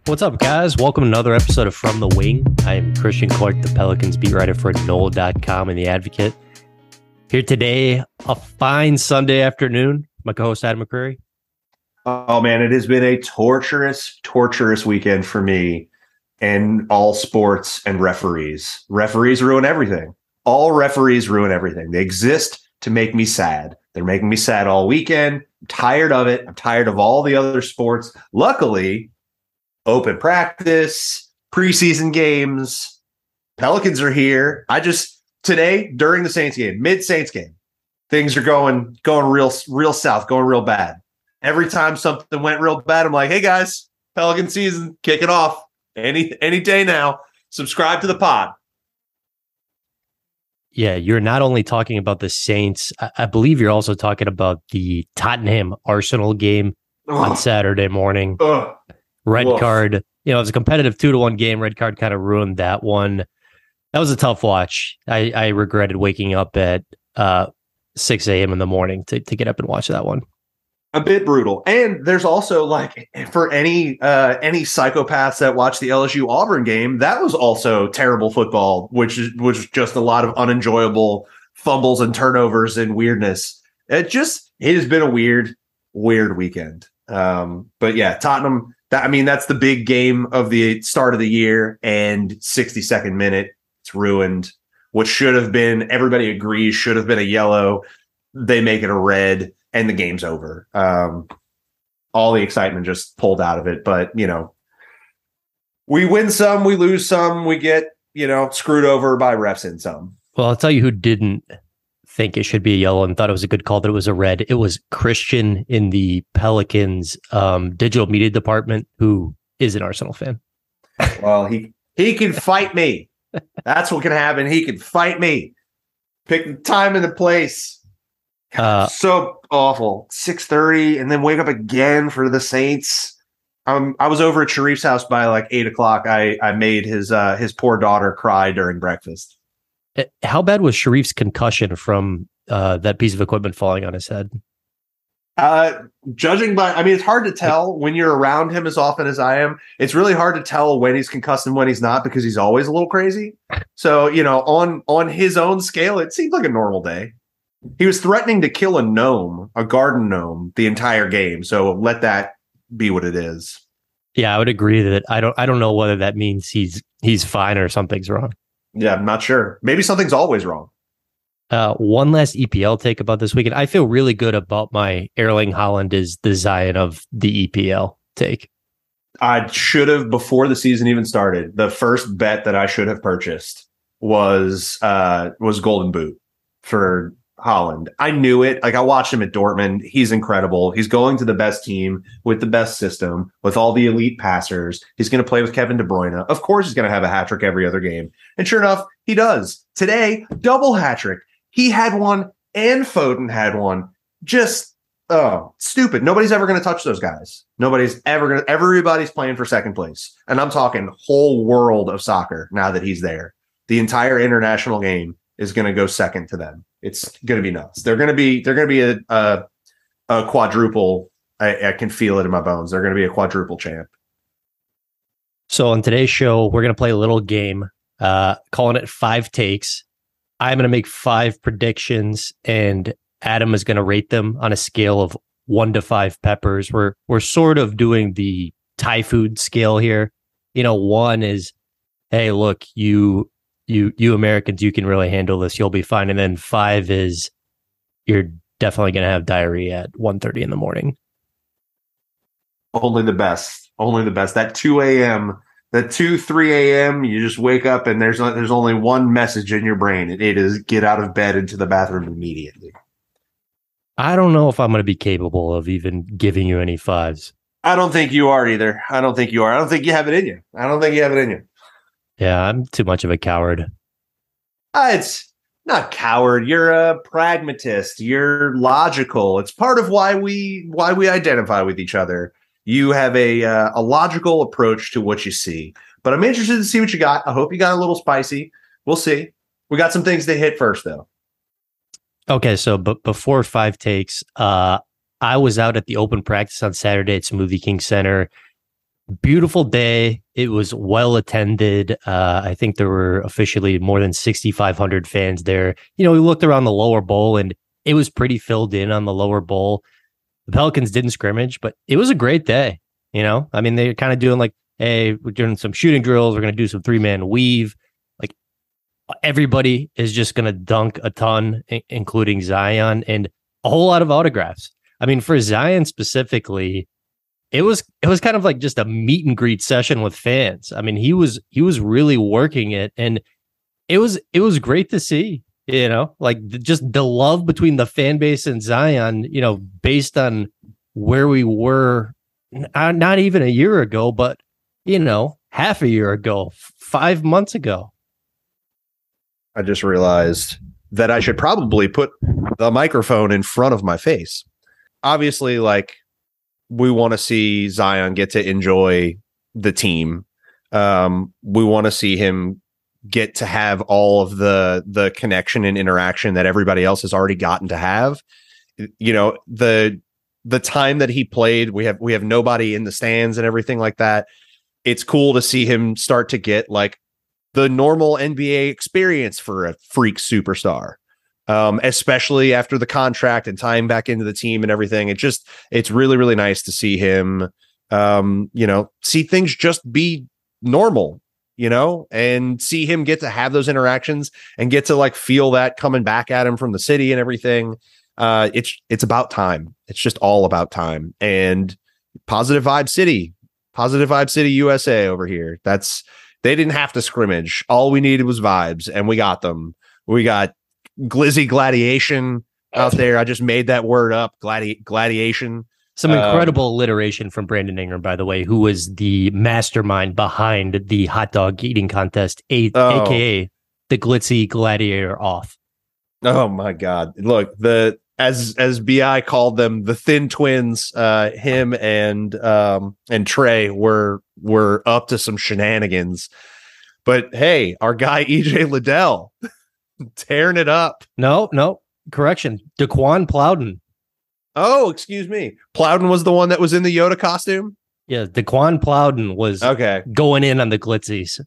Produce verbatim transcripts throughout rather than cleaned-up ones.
What's up, guys? Welcome to another episode of From the Wing. I am Christian Clark, the Pelicans beat writer for N O L dot com and The Advocate. Here today, a fine Sunday afternoon. My co-host, Adam McCreary. Oh, man, it has been a torturous, torturous weekend for me and all sports and referees. Referees ruin everything. All referees ruin everything. They exist to make me sad. They're making me sad all weekend. I'm tired of it. I'm tired of all the other sports. Luckily, open practice, preseason games, Pelicans are here. I just, today, during the Saints game, mid-Saints game, things are going going real, real south, going real bad. Every time something went real bad, I'm like, hey, guys, Pelican season, kicking off any any day now. Subscribe to the pod. Yeah, you're not only talking about the Saints, I, I believe you're also talking about the Tottenham Arsenal game Ugh. on Saturday morning. Ugh. Red Woof. card, you know, it was a competitive two to one game. Red card kind of ruined that one. That was a tough watch. I, I regretted waking up at uh, six a.m. in the morning to, to get up and watch that one. A bit brutal. And there's also, like, for any uh, any psychopaths that watch the L S U Auburn game, that was also terrible football, which is was just a lot of unenjoyable fumbles and turnovers and weirdness. It just it has been a weird, weird weekend. Um, but yeah, Tottenham. That, I mean, that's the big game of the start of the year, and sixty-second minute, it's ruined. What should have been, everybody agrees, should have been a yellow. They make it a red, and the game's over. Um, all the excitement just pulled out of it. But, you know, we win some, we lose some, we get, you know, screwed over by refs in some. Well, I'll tell you who didn't think it should be a yellow and thought it was a good call that it was a red. It was Christian in the Pelicans um, digital media department, who is an Arsenal fan. Well, he he can fight me. That's what can happen. He can fight me. Pick the time and the place. Uh, so awful. six thirty and then wake up again for the Saints. Um, I was over at Sharif's house by like eight o'clock. I, I made his uh, his poor daughter cry during breakfast. How bad was Sharif's concussion from uh, that piece of equipment falling on his head? Uh, judging by, I mean, it's hard to tell when you're around him as often as I am. It's really hard to tell when he's concussed and when he's not, because he's always a little crazy. So, you know, on on his own scale, it seemed like a normal day. He was threatening to kill a gnome, a garden gnome, the entire game. So let that be what it is. Yeah, I would agree that I don't. I don't know whether that means he's he's fine or something's wrong. Yeah, I'm not sure. Maybe something's always wrong. Uh, one last E P L take about this weekend. I feel really good about my Erling Haaland is the Zion of the E P L take. I should have, before the season even started, the first bet that I should have purchased was uh, was Golden Boot for Haaland. I knew it. Like, I watched him at Dortmund. He's incredible. He's going to the best team with the best system, with all the elite passers. He's going to play with Kevin De Bruyne. Of course, he's going to have a hat trick every other game. And sure enough, he does. Today, double hat trick. He had one and Foden had one. Just, oh, stupid. Nobody's ever going to touch those guys. Nobody's ever going to, everybody's playing for second place. And I'm talking whole world of soccer now that he's there. The entire international game is going to go second to them. It's going to be nuts. They're going to be, they're going to be a, a, a quadruple. I, I can feel it in my bones. They're going to be a quadruple champ. So on today's show, we're going to play a little game, uh, calling it Five Takes. I'm going to make five predictions, and Adam is going to rate them on a scale of one to five peppers. We're we're sort of doing the Thai food scale here. You know, one is, hey, look, you. You you Americans, you can really handle this. You'll be fine. And then five is you're definitely going to have diarrhea at one thirty in the morning. Only the best. Only the best. That two a.m., that two, three a.m., you just wake up and there's there's only one message in your brain. And it is get out of bed into the bathroom immediately. I don't know if I'm going to be capable of even giving you any fives. I don't think you are either. I don't think you are. I don't think you have it in you. I don't think you have it in you. Yeah, I'm too much of a coward. Uh, it's not coward. You're a pragmatist. You're logical. It's part of why we why we identify with each other. You have a uh, a logical approach to what you see. But I'm interested to see what you got. I hope you got a little spicy. We'll see. We got some things to hit first, though. Okay, so but before five takes, uh, I was out at the open practice on Saturday at Smoothie King Center. Beautiful day. It was well attended. Uh, I think there were officially more than sixty-five hundred fans there. You know, we looked around the lower bowl and it was pretty filled in on the lower bowl. The Pelicans didn't scrimmage, but it was a great day. You know, I mean, they're kind of doing like, hey, we're doing some shooting drills. We're going to do some three man weave. Like everybody is just going to dunk a ton, I- including Zion, and a whole lot of autographs. I mean, for Zion specifically, it was it was kind of like just a meet and greet session with fans. I mean, he was he was really working it, and it was it was great to see. You know, like the, just the love between the fan base and Zion. You know, based on where we were, n- not even a year ago, but you know, half a year ago, f- five months ago. I just realized that I should probably put the microphone in front of my face. Obviously, like, we want to see Zion get to enjoy the team. Um, we want to see him get to have all of the the connection and interaction that everybody else has already gotten to have. You know, the the time that he played, we have we have nobody in the stands and everything like that. It's cool to see him start to get like the normal N B A experience for a freak superstar. Um, especially after the contract and tying back into the team and everything. It just, it's really, really nice to see him, um, you know, see things just be normal, you know, and see him get to have those interactions and get to like feel that coming back at him from the city and everything. Uh, it's, it's about time. It's just all about time. And Positive Vibe City, Positive Vibe City, U S A over here. That's, they didn't have to scrimmage. All we needed was vibes, and we got them. We got Glizzy Gladiation out there. I just made that word up. Gladi- gladiation. Some incredible um, alliteration from Brandon Ingram, by the way, who was the mastermind behind the hot dog eating contest, a- oh. aka the Glitzy Gladiator off. Oh my God! Look, the as as B I called them, the Thin Twins. Uh, him and um and Trey were were up to some shenanigans. But hey, our guy E J Liddell. Tearing it up. No, no, correction. Daquan Plowden. Oh, excuse me. Plowden was the one that was in the Yoda costume? Yeah, Daquan Plowden was okay. going in on the glitzies.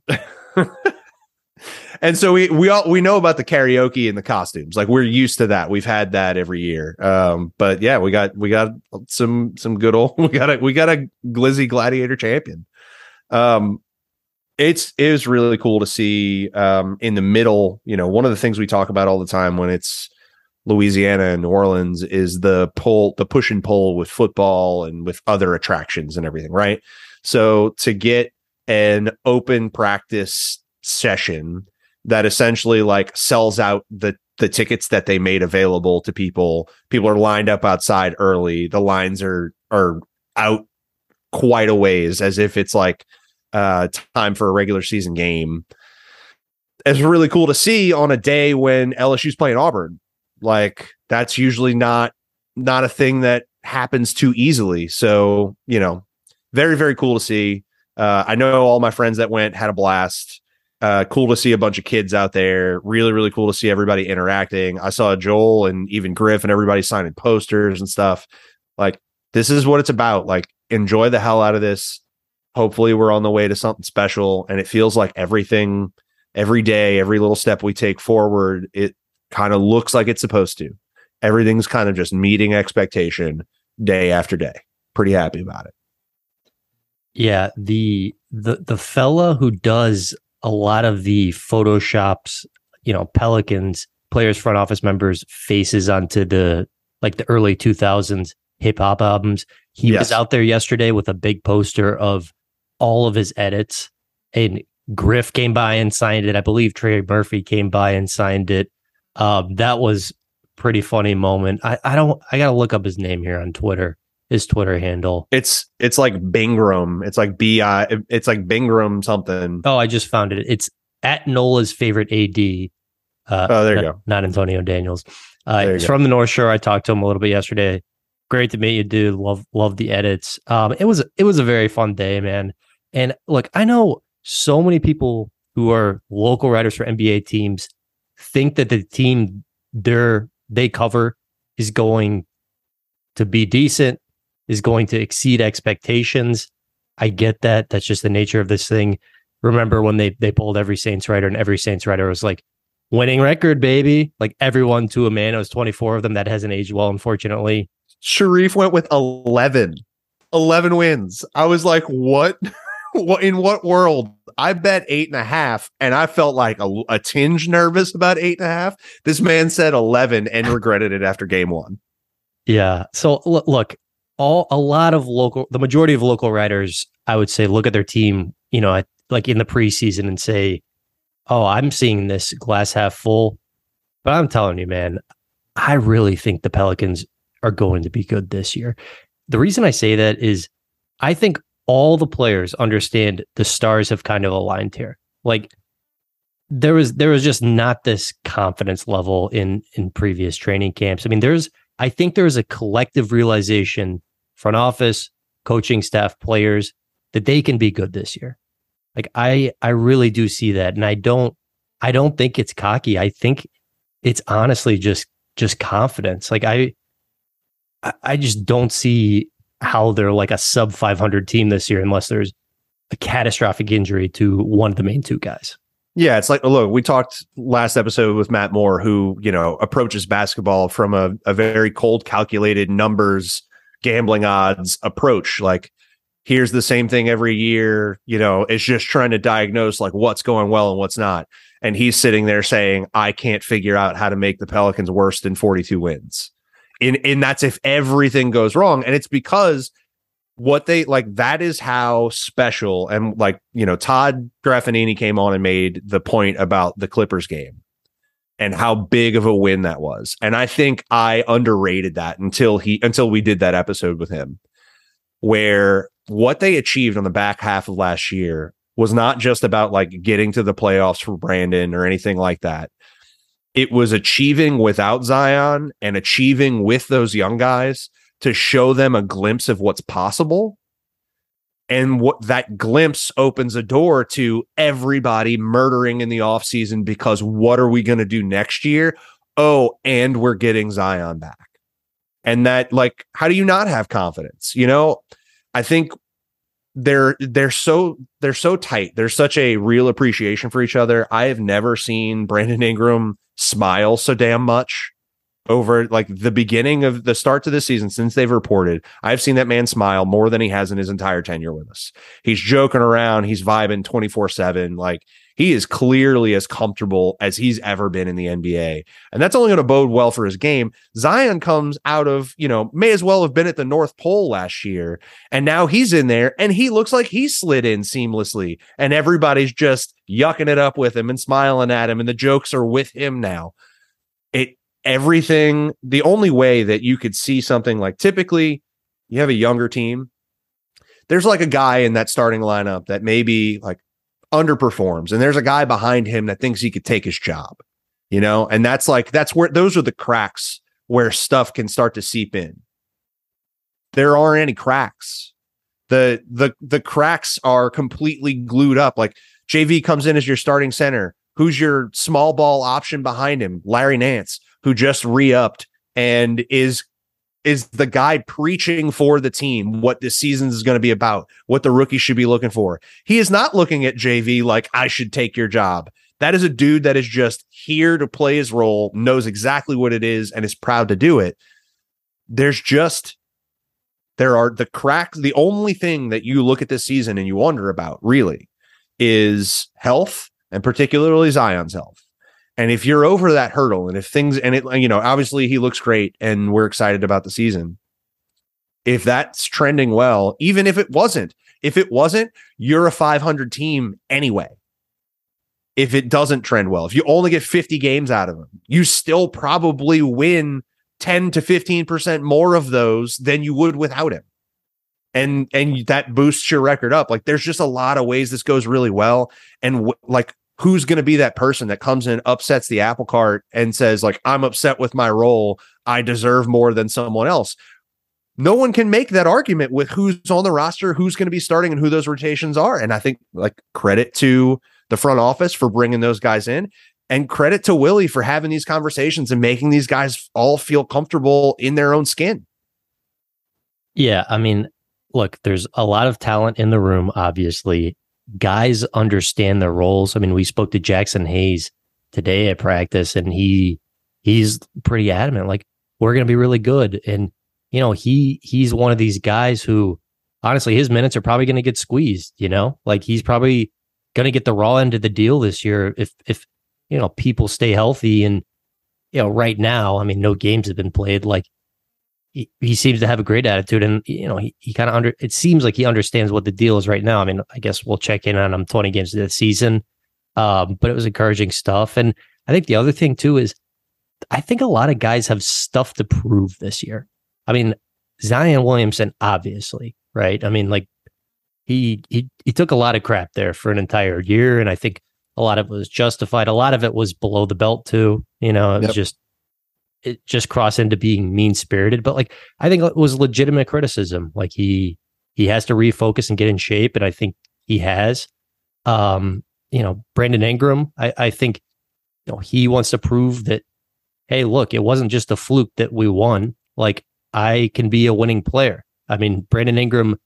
And so we we all we know about the karaoke and the costumes. Like, we're used to that. We've had that every year. Um, but yeah, we got we got some some good old we got a we got a Glizzy Gladiator champion. Um It's it was really cool to see um, in the middle. You know, one of the things we talk about all the time when it's Louisiana and New Orleans is the pull, the push and pull with football and with other attractions and everything, right? So to get an open practice session that essentially like sells out the the tickets that they made available to people. People are lined up outside early. The lines are are out quite a ways, as if it's like uh time for a regular season game. It's really cool to see on a day when L S U's playing Auburn. Like, that's usually not not a thing that happens too easily. So, you know, very, very cool to see. Uh, I know all my friends that went had a blast. Uh, cool to see a bunch of kids out there. Really, really cool to see everybody interacting. I saw Joel and even Griff and everybody signing posters and stuff. Like, this is what it's about. Like, enjoy the hell out of this. Hopefully we're on the way to something special. And it feels like everything, every day, every little step we take forward, it kind of looks like it's supposed to. Everything's kind of just meeting expectation day after day. Pretty happy about it. Yeah, the the the fella who does a lot of the Photoshops, you know, Pelicans players, front office members faces onto the like the early two thousands hip hop albums. He yes. was out there yesterday with a big poster of all of his edits, and Griff came by and signed it. I believe Trey Murphy came by and signed it. Um, that was pretty funny moment. I, I don't, I got to look up his name here on Twitter, his Twitter handle. It's, it's like Bingram. It's like B I, it's like Bingram something. Oh, I just found it. It's at Nola's favorite A D. Uh, oh, there you not, go. Not Antonio Daniels. Uh, he's from the North Shore. I talked to him a little bit yesterday. Great to meet you, dude. Love, love the edits. Um, it was, it was a very fun day, man. And look, I know so many people who are local writers for N B A teams think that the team they're, they cover is going to be decent, is going to exceed expectations. I get that. That's just the nature of this thing. Remember when they they pulled every Saints writer, and every Saints writer was like, winning record, baby. Like everyone to a man. It was twenty-four of them. That hasn't aged well, unfortunately. Sharif went with eleven. eleven wins. I was like, what? What in what world? I bet eight and a half, and I felt like a, a tinge nervous about eight and a half. This man said eleven and regretted it after game one. Yeah. So look, look, all a lot of local, the majority of local writers, I would say, look at their team, you know, at, like in the preseason and say, oh, I'm seeing this glass half full. But I'm telling you, man, I really think the Pelicans are going to be good this year. The reason I say that is I think all the players understand the stars have kind of aligned here. Like there was there was just not this confidence level in in previous training camps. I mean, there's I think there's a collective realization, front office, coaching staff, players, that they can be good this year. Like I I really do see that. And I don't I don't think it's cocky. I think it's honestly just just confidence. Like I I just don't see how they're like a sub five hundred team this year unless there's a catastrophic injury to one of the main two guys. Yeah, it's like, look, we talked last episode with Matt Moore, who, you know, approaches basketball from a, a very cold, calculated numbers, gambling odds approach. Like, here's the same thing every year, you know, it's just trying to diagnose like what's going well and what's not. And he's sitting there saying, I can't figure out how to make the Pelicans worse than forty-two wins. In, and that's if everything goes wrong. And it's because what they like, that is how special. And like, you know, Todd Graffinini came on and made the point about the Clippers game and how big of a win that was. And I think I underrated that until he, until we did that episode with him, where what they achieved on the back half of last year was not just about like getting to the playoffs for Brandon or anything like that. It was achieving without Zion and achieving with those young guys to show them a glimpse of what's possible. And what that glimpse opens a door to everybody murdering in the offseason because what are we going to do next year? Oh, and we're getting Zion back. And that, like, how do you not have confidence? You know, I think they're they're so they're so tight. There's such a real appreciation for each other. I have never seen Brandon Ingram smile so damn much over like the beginning of the start to this season since they've reported. I've seen that man smile more than he has in his entire tenure with us. He's joking around. He's vibing twenty-four seven. Like he is clearly as comfortable as he's ever been in the N B A. And that's only going to bode well for his game. Zion comes out of, you know, may as well have been at the North Pole last year. And now he's in there and he looks like he slid in seamlessly. And everybody's just yucking it up with him and smiling at him. And the jokes are with him now. It, everything, the only way that you could see something like typically you have a younger team. There's like a guy in that starting lineup that maybe like underperforms, and there's a guy behind him that thinks he could take his job, you know, and that's like, that's where those are the cracks where stuff can start to seep in. There aren't any cracks. The, the, the cracks are completely glued up. Like J V comes in as your starting center. Who's your small ball option behind him? Larry Nance, who just re-upped and is is the guy preaching for the team what this season is going to be about, what the rookie should be looking for. He is not looking at J V like, I should take your job. That is a dude that is just here to play his role, knows exactly what it is, and is proud to do it. There's just, there are the cracks. The only thing that you look at this season and you wonder about really is health, and particularly Zion's health. And if you're over that hurdle, and if things, and it, you know, obviously he looks great and we're excited about the season. If that's trending well, even if it wasn't, if it wasn't, you're a five hundred team anyway. If it doesn't trend well, if you only get fifty games out of them, you still probably win ten to fifteen percent more of those than you would without him. And, and that boosts your record up. Like there's just a lot of ways this goes really well. And w- like, who's going to be that person that comes in, upsets the apple cart and says like, I'm upset with my role. I deserve more than someone else. No one can make that argument with who's on the roster, who's going to be starting and who those rotations are. And I think like credit to the front office for bringing those guys in, and credit to Willie for having these conversations and making these guys all feel comfortable in their own skin. Yeah. I mean, look, there's a lot of talent in the room, obviously. Guys understand their roles. I mean, we spoke to Jackson Hayes today at practice, and he he's pretty adamant, like, we're going to be really good. And, you know, he he's one of these guys who, honestly, his minutes are probably going to get squeezed, you know? Like, he's probably going to get the raw end of the deal this year if, if you know, people stay healthy. And, you know, right now, I mean, no games have been played. Like, he, he seems to have a great attitude. And, you know, he, he kind of under, it seems like he understands what the deal is right now. I mean, I guess we'll check in on him twenty games of the season. Um, but it was encouraging stuff. And I think the other thing, too, is I think a lot of guys have stuff to prove this year. I mean, Zion Williamson, obviously, right? I mean, like, he he he took a lot of crap there for an entire year, and I think a lot of it was justified. A lot of it was below the belt, too. You know, it was yep. just it just crossed into being mean-spirited. But, like, I think it was legitimate criticism. Like, he he has to refocus and get in shape, and I think he has. Um, you know, Brandon Ingram, I, I think, you know, he wants to prove that, hey, look, it wasn't just a fluke that we won. Like, I can be a winning player. I mean, Brandon Ingram,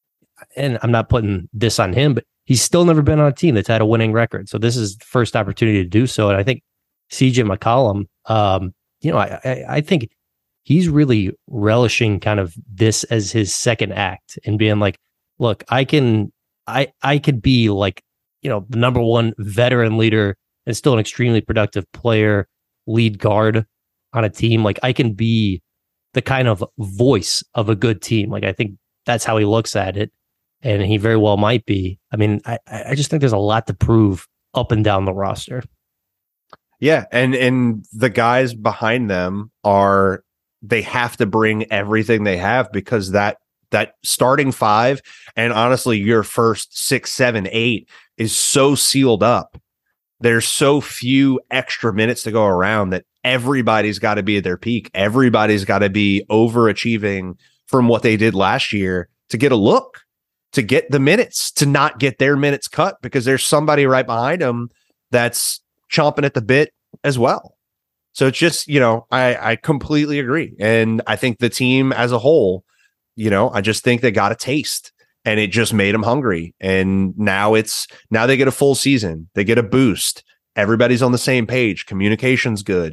and I'm not putting this on him, but he's still never been on a team that's had a winning record. So this is the first opportunity to do so. And I think C J McCollum, um, you know, I, I, I think he's really relishing kind of this as his second act and being like, look, I can, I, I could be like, you know, the number one veteran leader and still an extremely productive player, lead guard on a team. Like, I can be the kind of voice of a good team. Like, I think that's how he looks at it. And he very well might be. I mean, I, I just think there's a lot to prove up and down the roster. Yeah. And, and the guys behind them are, they have to bring everything they have, because that, that starting five, and honestly, your first six, seven, eight is so sealed up. There's so few extra minutes to go around that everybody's got to be at their peak. Everybody's got to be overachieving from what they did last year to get a look, to get the minutes, to not get their minutes cut, because there's somebody right behind them that's chomping at the bit as well. So it's just, you know, I, I completely agree. And I think the team as a whole, you know, I just think they got a taste. And it just made them hungry. And now it's now they get a full season. They get a boost. Everybody's on the same page. Communication's good.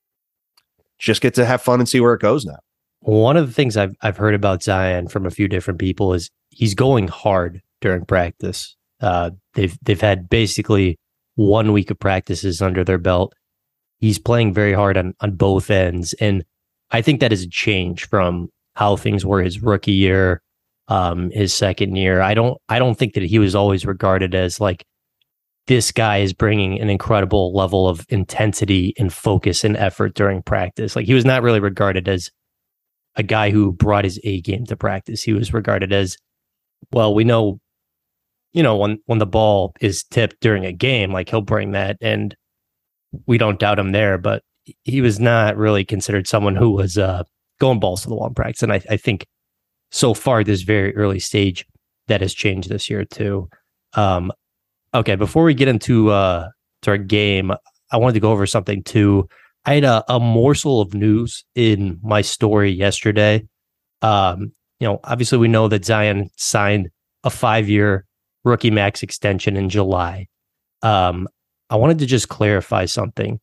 Just get to have fun and see where it goes now. One of the things I've I've heard about Zion from a few different people is he's going hard during practice. Uh, they've they've had basically one week of practices under their belt. He's playing very hard on on both ends, and I think that is a change from how things were his rookie year. Um, his second year, I don't, I don't think that he was always regarded as like, this guy is bringing an incredible level of intensity and focus and effort during practice. Like, he was not really regarded as a guy who brought his A game to practice. He was regarded as, well, we know, you know, when, when the ball is tipped during a game, like, he'll bring that, and we don't doubt him there, but he was not really considered someone who was, uh, going balls to the wall in practice. And I, I think, so far, this very early stage, that has changed this year too. Um, okay, before we get into uh, to our game, I wanted to go over something too. I had a, a morsel of news in my story yesterday. Um, you know, obviously we know that Zion signed a five-year rookie max extension in July. Um, I wanted to just clarify something.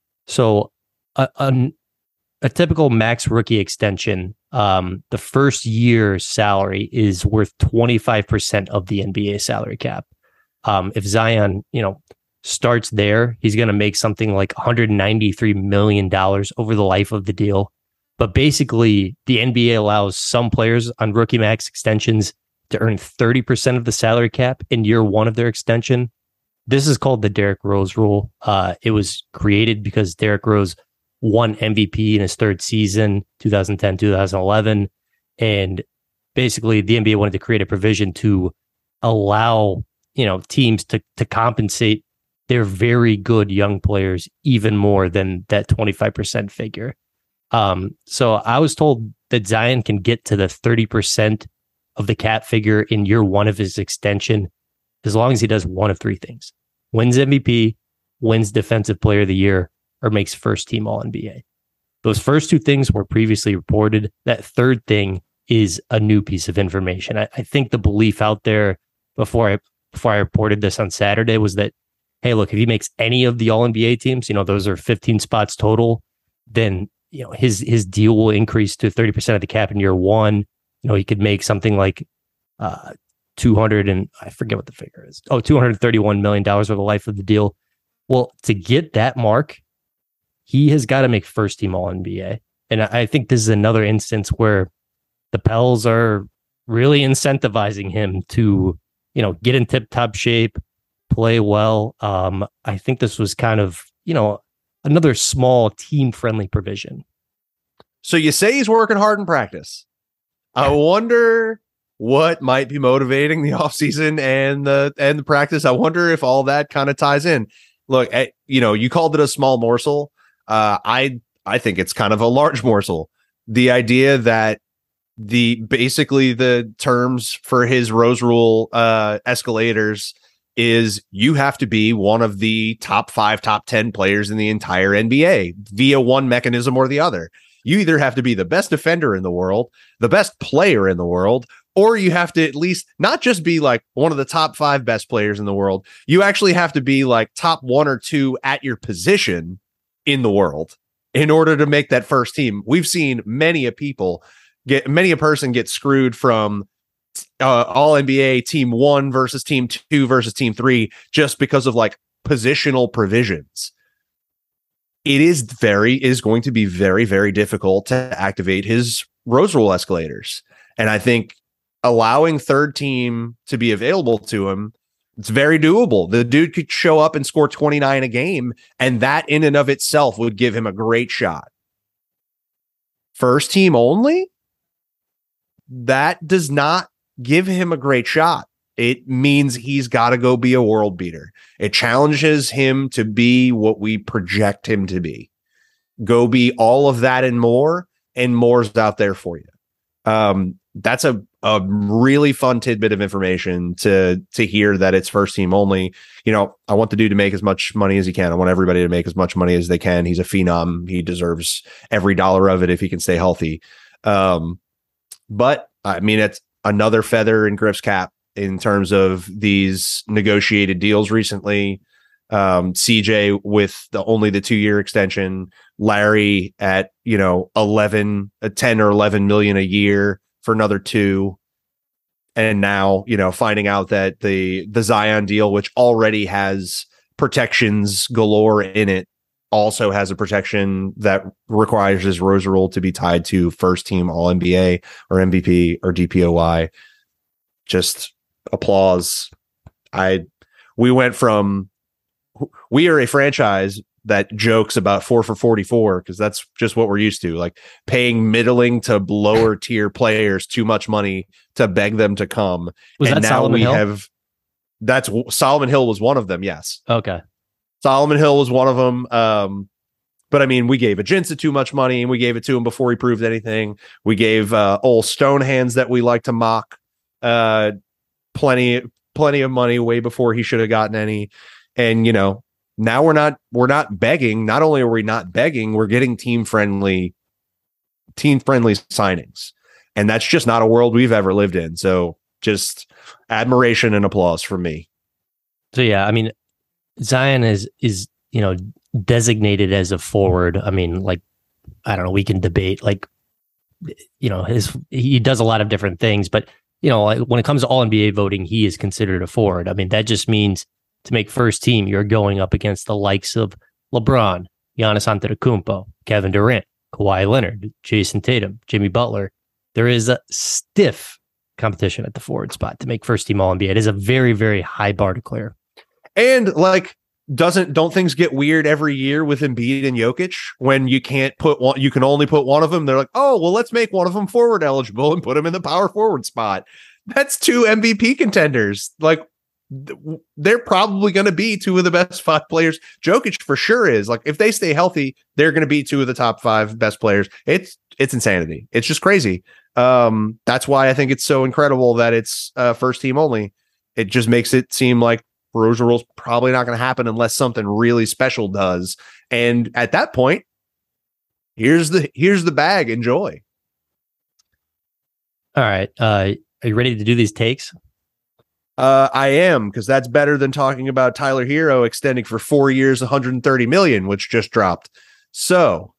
So, a, a, a typical max rookie extension, um, the first year's salary is worth twenty-five percent of the N B A salary cap. Um, if Zion, you know, starts there, he's going to make something like one hundred ninety-three million dollars over the life of the deal. But basically, the N B A allows some players on rookie max extensions to earn thirty percent of the salary cap in year one of their extension. This is called the Derrick Rose rule. Uh, it was created because Derrick Rose won M V P in his third season, twenty ten, twenty eleven. And basically, the N B A wanted to create a provision to allow, you know, teams to to compensate their very good young players even more than that twenty-five percent figure. Um, so I was told that Zion can get to the thirty percent of the cap figure in year one of his extension, as long as he does one of three things: wins M V P, wins Defensive Player of the Year, or makes first team All N B A. Those first two things were previously reported. That third thing is a new piece of information. I, I think the belief out there before I before I reported this on Saturday was that, hey, look, if he makes any of the All N B A teams, you know, those are fifteen spots total, then you know his his deal will increase to thirty percent of the cap in year one. You know, he could make something like uh, two hundred and I forget what the figure is. Oh, two hundred thirty-one million dollars over the life of the deal. Well, to get that mark, he has got to make first team All N B A. And I think this is another instance where the Pels are really incentivizing him to, you know, get in tip top shape, play well. Um, I think this was kind of, you know, another small team friendly provision. So you say he's working hard in practice. I wonder what might be motivating the offseason and the and the practice. I wonder if all that kind of ties in. Look, at, you know, you called it a small morsel. Uh, I I think it's kind of a large morsel. The idea that the basically the terms for his Rose Rule uh, escalators is you have to be one of the top five, top ten players in the entire N B A via one mechanism or the other. You either have to be the best defender in the world, the best player in the world, or you have to at least not just be like one of the top five best players in the world. You actually have to be like top one or two at your position in the world in order to make that first team. We've seen many a people get many a person get screwed from uh, all N B A team one versus team two versus team three just because of like positional provisions. It is very is going to be very, very difficult to activate his Rose Rule escalators. And I think allowing third team to be available to him, it's very doable. The dude could show up and score twenty-nine a game, and that in and of itself would give him a great shot. First team only? That does not give him a great shot. It means he's got to go be a world beater. It challenges him to be what we project him to be. Go be all of that and more, and more's out there for you. Um, that's a, a really fun tidbit of information to, to hear that it's first team only. You know, I want the dude to make as much money as he can. I want everybody to make as much money as they can. He's a phenom. He deserves every dollar of it if he can stay healthy. Um, but I mean, it's another feather in Griff's cap in terms of these negotiated deals recently. Um, C J with the only the two year extension, Larry at, you know, eleven, a ten or eleven million a year for another two. And now, you know, finding out that the, the Zion deal, which already has protections galore in it, also has a protection that requires his Rose Rule to be tied to first team All N B A or M V P or D P O Y. Just applause. I, we went from, we are a franchise that jokes about four for forty-four because that's just what we're used to, like paying middling to lower tier players too much money to beg them to come. Was and that now Solomon we Hill? have, that's Solomon Hill was one of them. Yes. Okay. Solomon Hill was one of them. Um, but I mean, we gave Ajinça too much money and we gave it to him before he proved anything. We gave uh, old Stonehands that we like to mock uh, plenty, plenty of money way before he should have gotten any. And, you know, now we're not, we're not begging. Not only are we not begging, we're getting team friendly, team friendly signings. And that's just not a world we've ever lived in. So just admiration and applause from me. So, yeah, I mean, Zion is, is, you know, designated as a forward. I mean, like, I don't know, we can debate, like, you know, his, he does a lot of different things, but, you know, like, when it comes to all N B A voting, he is considered a forward. I mean, that just means to make first team, you're going up against the likes of LeBron, Giannis Antetokounmpo, Kevin Durant, Kawhi Leonard, Jason Tatum, Jimmy Butler. There is a stiff competition at the forward spot to make first team All N B A. It is a very, very high bar to clear. And like, doesn't don't things get weird every year with Embiid and Jokic when you can't put one, you can only put one of them. They're like, oh, well, let's make one of them forward eligible and put them in the power forward spot. That's two M V P contenders. Like, they're probably going to be two of the best five players. Jokic for sure is. Like, if they stay healthy, they're going to be two of the top five best players. It's it's insanity. It's just crazy. Um, that's why I think it's so incredible that it's uh, first team only. It just makes it seem like Rose Rule's probably not going to happen unless something really special does. And at that point, here's the here's the bag. Enjoy. All right. Uh, are you ready to do these takes? Uh, I am, because that's better than talking about Tyler Hero extending for four years, one hundred thirty million, which just dropped. So,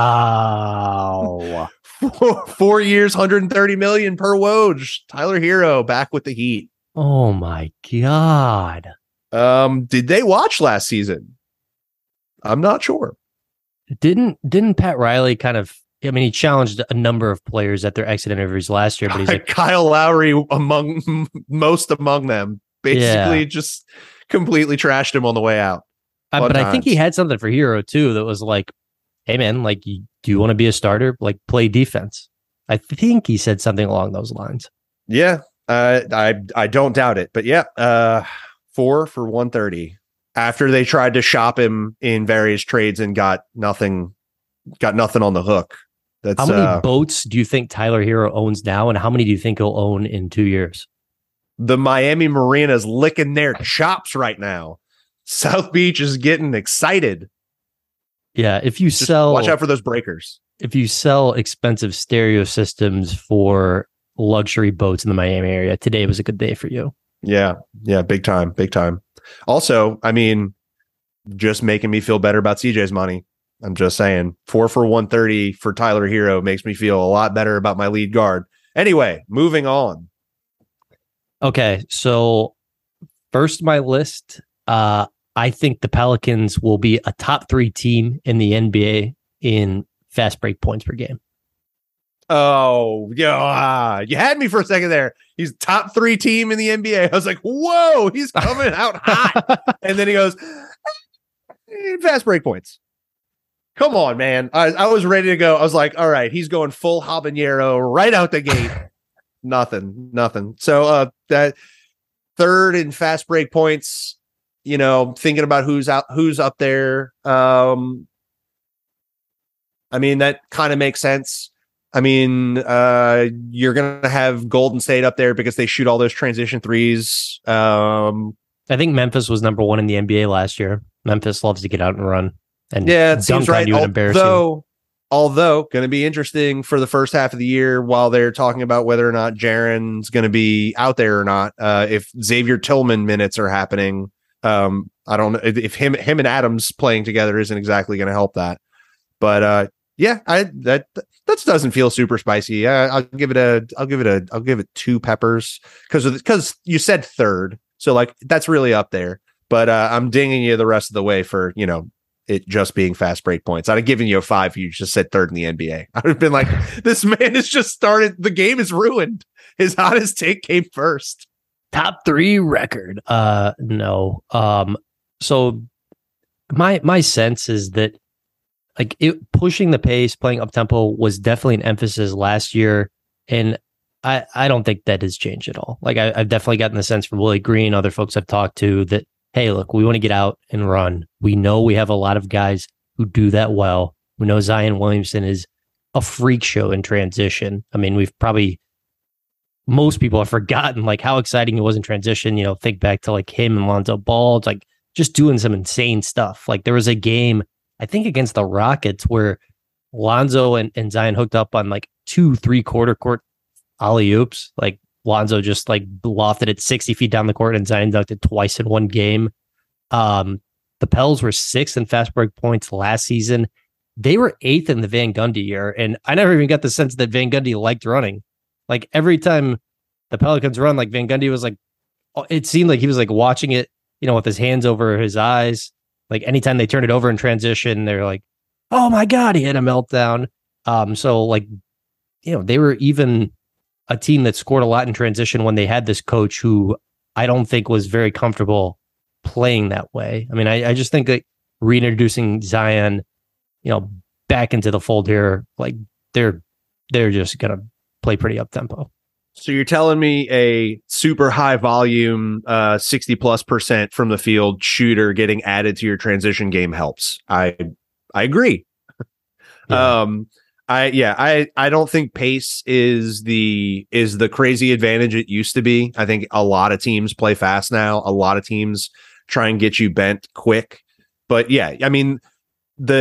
wow, four, four years, one hundred thirty million per Woj. Tyler Hero back with the Heat. Oh my god. Um, did they watch last season? I'm not sure. Didn't didn't Pat Riley kind of? I mean, he challenged a number of players at their exit interviews last year, but he's like Kyle Lowry among most among them, basically Yeah. just completely trashed him on the way out. Uh, Fun but I think he times. had something for Hero too that was like, "Hey man, like, you, do you want to be a starter? Like, play defense." I think he said something along those lines. Yeah, uh, I I don't doubt it. But yeah, uh, four for one thirty after they tried to shop him in various trades and got nothing, got nothing on the hook. That's How many uh, boats do you think Tyler Hero owns now, and how many do you think he'll own in two years? the Miami Marina's licking their chops right now. South Beach is getting excited. Yeah, if you Just sell, watch out for those breakers. if you sell expensive stereo systems for luxury boats in the Miami area, today was a good day for you. Yeah, yeah, big time, big time. Also, I mean, just making me feel better about C J's money. I'm just saying, four for one thirty for Tyler Hero makes me feel a lot better about my lead guard. Anyway, moving on. Okay, so first my list, uh, I think the Pelicans will be a top three team in the N B A in fast break points per game. Oh, yeah, you had me for a second there. He's top three team in the N B A. I was like, whoa, he's coming out hot. And then he goes, eh, fast break points. Come on, man. I, I was ready to go. I was like, all right, he's going full habanero right out the gate. nothing, nothing. So uh, that third in fast break points, you know, thinking about who's out, who's up there. Um, I mean, that kind of makes sense. I mean, uh, you're going to have Golden State up there because they shoot all those transition threes. Um, I think Memphis was number one in the N B A last year. Memphis loves to get out and run. And yeah, it seems dunk on right. you and embarrass you. Although, although going to be interesting for the first half of the year while they're talking about whether or not Jaren's going to be out there or not. Uh, if Xavier Tillman minutes are happening, um, I don't know if him him and Adams playing together isn't exactly going to help that. But uh, yeah, I that that doesn't feel super spicy. Uh, I'll give it a I'll give it a I'll give it two peppers because because you said third, so like that's really up there. But uh, I'm dinging you the rest of the way for you know. It just being fast break points. I'd have given you a five. You just said third in the N B A. I'd have been like, this man has just started. The game is ruined. His hottest take came first. Top three record. Uh, no. Um, so my, my sense is that like it pushing the pace, playing up tempo was definitely an emphasis last year. And I, I don't think that has changed at all. Like I, I've definitely gotten the sense from Willie Green, other folks I've talked to that, hey, look, we want to get out and run. We know we have a lot of guys who do that well. We know Zion Williamson is a freak show in transition. I mean, we've probably, most people have forgotten like how exciting it was in transition. You know, think back to like him and Lonzo Ball, it's like just doing some insane stuff. Like there was a game, I think against the Rockets where Lonzo and, and Zion hooked up on like two, three quarter court alley-oops. Like Lonzo just like lofted it sixty feet down the court and Zion dunked it twice in one game. Um, the Pels were sixth in fast break points last season. They were eighth in the Van Gundy year. And I never even got the sense that Van Gundy liked running. Like every time the Pelicans run, like Van Gundy was like, it seemed like he was like watching it, you know, with his hands over his eyes. Like anytime they turned it over in transition, they're like, oh my God, he had a meltdown. Um, so like, you know, they were even a team that scored a lot in transition when they had this coach who I don't think was very comfortable playing that way. I mean, I, I just think that reintroducing Zion, you know, back into the fold here, like they're they're just gonna play pretty up tempo. So you're telling me a super high volume, uh, sixty plus percent from the field shooter getting added to your transition game helps. I I agree. Yeah. Um, I yeah, I I don't think pace is the is the crazy advantage it used to be. I think a lot of teams play fast now. A lot of teams try and get you bent quick. But yeah, I mean the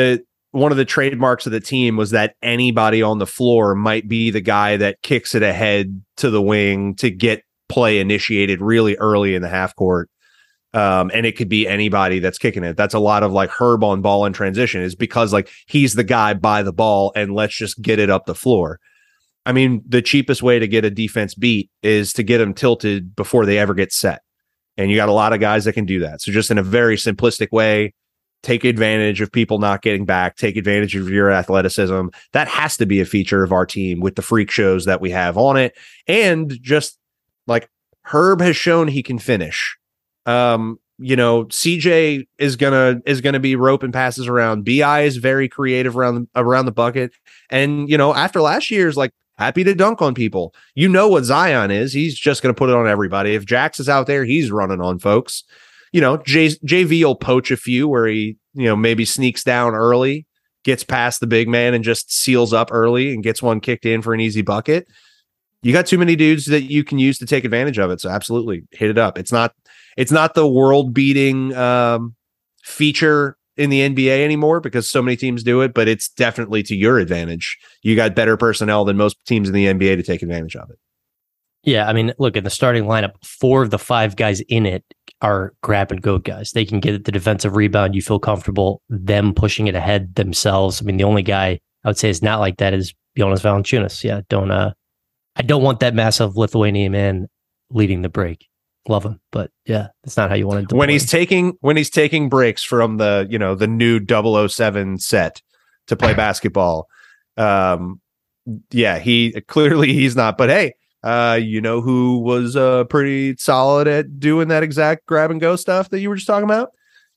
one of the trademarks of the team was that anybody on the floor might be the guy that kicks it ahead to the wing to get play initiated really early in the half court. Um, and it could be anybody that's kicking it. That's a lot of like Herb on ball in transition, is because like he's the guy by the ball and let's just get it up the floor. I mean, the cheapest way to get a defense beat is to get them tilted before they ever get set. And you got a lot of guys that can do that. So just in a very simplistic way, take advantage of people not getting back, take advantage of your athleticism. That has to be a feature of our team with the freak shows that we have on it. And just like Herb has shown he can finish. Um, you know, C J is gonna is gonna be roping passes around. B I is very creative around around the bucket. And, you know, after last year's, like, happy to dunk on people. You know what Zion is. He's just going to put it on everybody. If Jax is out there, he's running on folks. You know, J- JV will poach a few where he, you know, maybe sneaks down early, gets past the big man and just seals up early and gets one kicked in for an easy bucket. You got too many dudes that you can use to take advantage of it. So absolutely hit it up. It's not, it's not the world beating um, feature in the N B A anymore because so many teams do it, but it's definitely to your advantage. You got better personnel than most teams in the N B A to take advantage of it. Yeah, I mean, look, at the starting lineup, four of the five guys in it are grab and go guys. They can get the defensive rebound. You feel comfortable them pushing it ahead themselves. I mean, the only guy I would say is not like that is Jonas Valanciunas. Yeah, don't uh, I don't want that massive Lithuanian man leading the break. Love him, but yeah, that's not how you want to. When he's taking when he's taking breaks from the you know the new double oh seven set to play basketball, um, yeah, he clearly he's not. But hey, uh, you know who was uh pretty solid at doing that exact grab and go stuff that you were just talking about?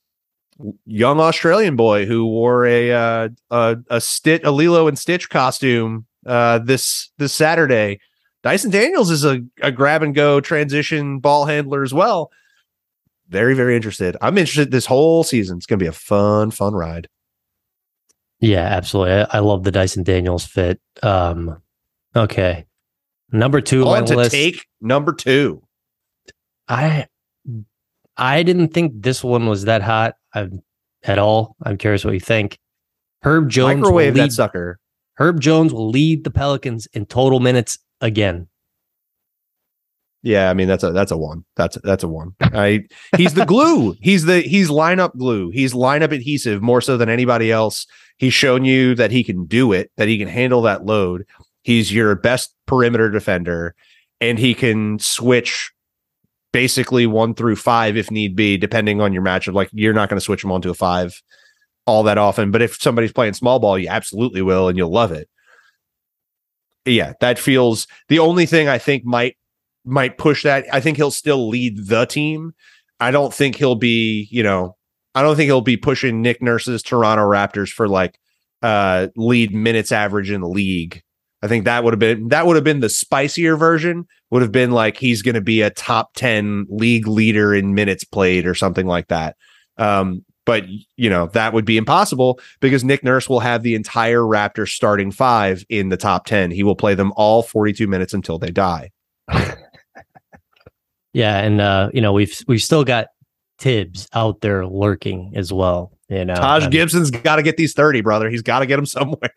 Young Australian boy who wore a uh, a a Stitch a Lilo and Stitch costume uh this this Saturday. Dyson Daniels is a, a grab and go transition ball handler as well. Very, very interested. I'm interested this whole season. It's going to be a fun, fun ride. Yeah, absolutely. I, I love the Dyson Daniels fit. Um, okay. Number two On on my to list. take number two. I I didn't think this one was that hot I, at all. I'm curious what you think. Herb Jones Microwave will lead, that sucker. Herb Jones will lead the Pelicans in total minutes again. Yeah, I mean that's a that's a one. That's that's a one. I he's the glue. He's the he's lineup glue. He's lineup adhesive more so than anybody else. He's shown you that he can do it, that he can handle that load. He's your best perimeter defender, and he can switch basically one through five if need be, depending on your matchup. Like you're not going to switch him onto a five all that often, but if somebody's playing small ball, you absolutely will, and you'll love it. Yeah, that feels the only thing I think might might push that. I think he'll still lead the team. I don't think he'll be, you know, I don't think he'll be pushing Nick Nurse's Toronto Raptors for like uh lead minutes average in the league. I think that would have been that would have been the spicier version, would have been like he's going to be a top ten league leader in minutes played or something like that. Um, but, you know, that would be impossible because Nick Nurse will have the entire Raptors starting five in the top ten. He will play them all forty-two minutes until they die. Yeah, and uh, you know, we've we've still got Tibbs out there lurking as well. You know, Taj I mean, Gibson's got to get these thirty, brother. He's got to get them somewhere.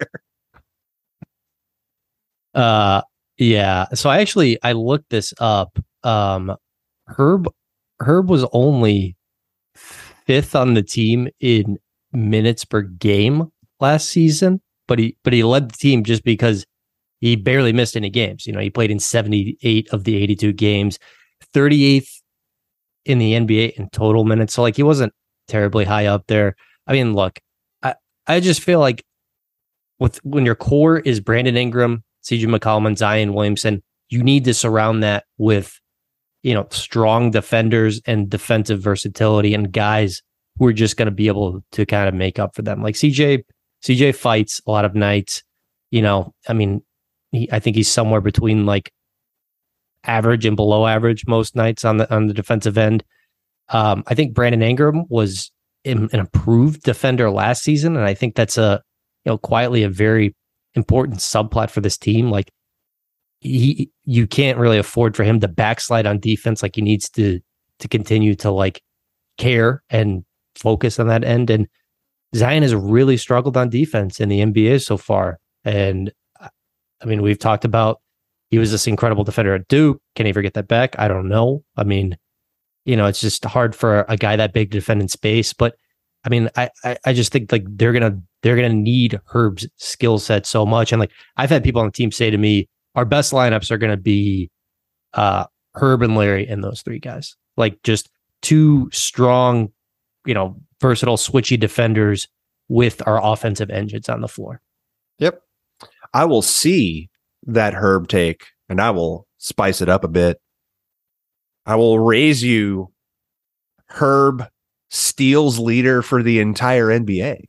Uh, yeah. So I actually I looked this up. Um, Herb Herb was only fifth on the team in minutes per game last season, but he but he led the team just because he barely missed any games. You know, he played in seventy-eight of the eighty-two games, thirty-eighth in the N B A in total minutes. So like he wasn't terribly high up there. I mean, look, I, I just feel like with when your core is Brandon Ingram, C J McCollum, and Zion Williamson, you need to surround that with, you know, strong defenders and defensive versatility and guys who are just going to be able to kind of make up for them. Like C J, C J fights a lot of nights. You know, I mean, he, I think he's somewhere between like average and below average most nights on the on the defensive end. Um, I think Brandon Ingram was an improved defender last season, and I think that's a you know quietly a very important subplot for this team. Like he, you can't really afford for him to backslide on defense. Like he needs to to continue to like care and focus on that end. And Zion has really struggled on defense in the N B A so far. And I mean, we've talked about he was this incredible defender at Duke. Can he ever get that back? I don't know. I mean, you know, it's just hard for a guy that big to defend in space. But I mean, I, I, I just think like they're gonna they're gonna need Herb's skill set so much. And like I've had people on the team say to me, our best lineups are gonna be uh, Herb and Larry and those three guys. Like just two strong, you know, versatile, switchy defenders with our offensive engines on the floor. Yep. I will see that Herb take and I will spice it up a bit. I will raise you Herb steals leader for the entire N B A.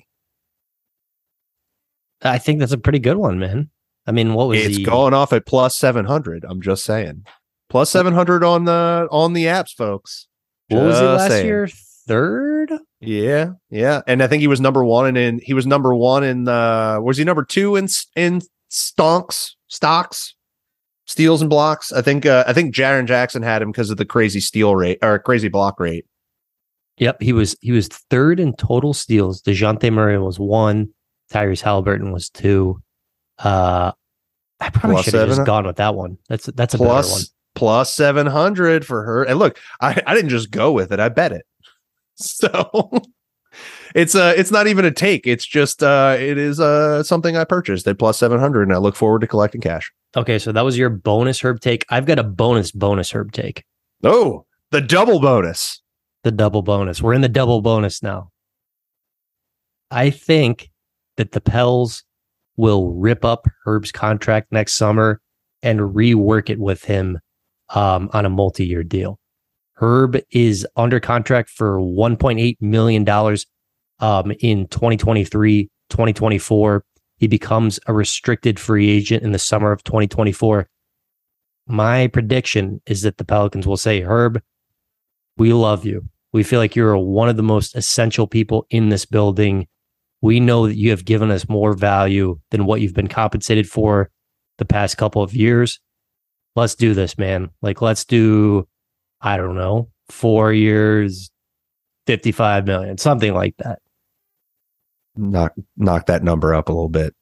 I think that's a pretty good one, man. I mean, what was it's the... going off at plus seven hundred. I'm just saying. Plus seven hundred on the on the apps, folks. What was he last saying. year? Third? Yeah, yeah. And I think he was number one in, in he was number one in uh was he number two in in stonks, stocks, steals and blocks? I think uh, I think Jaren Jackson had him because of the crazy steal rate or crazy block rate. Yep, he was he was third in total steals. DeJounte Murray was one, Tyrese Halliburton was two. Uh I probably should have just gone with that one. That's that's a plus, better one. Plus seven hundred for her. And look, I, I didn't just go with it. I bet it. So it's uh it's not even a take. It's just uh it is uh something I purchased at plus seven hundred and I look forward to collecting cash. Okay, so that was your bonus Herb take. I've got a bonus bonus Herb take. Oh, the double bonus. The double bonus. We're in the double bonus now. I think that the Pels will rip up Herb's contract next summer and rework it with him um, on a multi-year deal. Herb is under contract for one point eight million dollars um, in twenty twenty-three, twenty twenty-four. He becomes a restricted free agent in the summer of twenty twenty-four. My prediction is that the Pelicans will say, Herb, we love you. We feel like you're one of the most essential people in this building. We know that you have given us more value than what you've been compensated for the past couple of years. Let's do this, man. Like, let's do, I don't know, four years, fifty-five million, something like that. Knock knock that number up a little bit.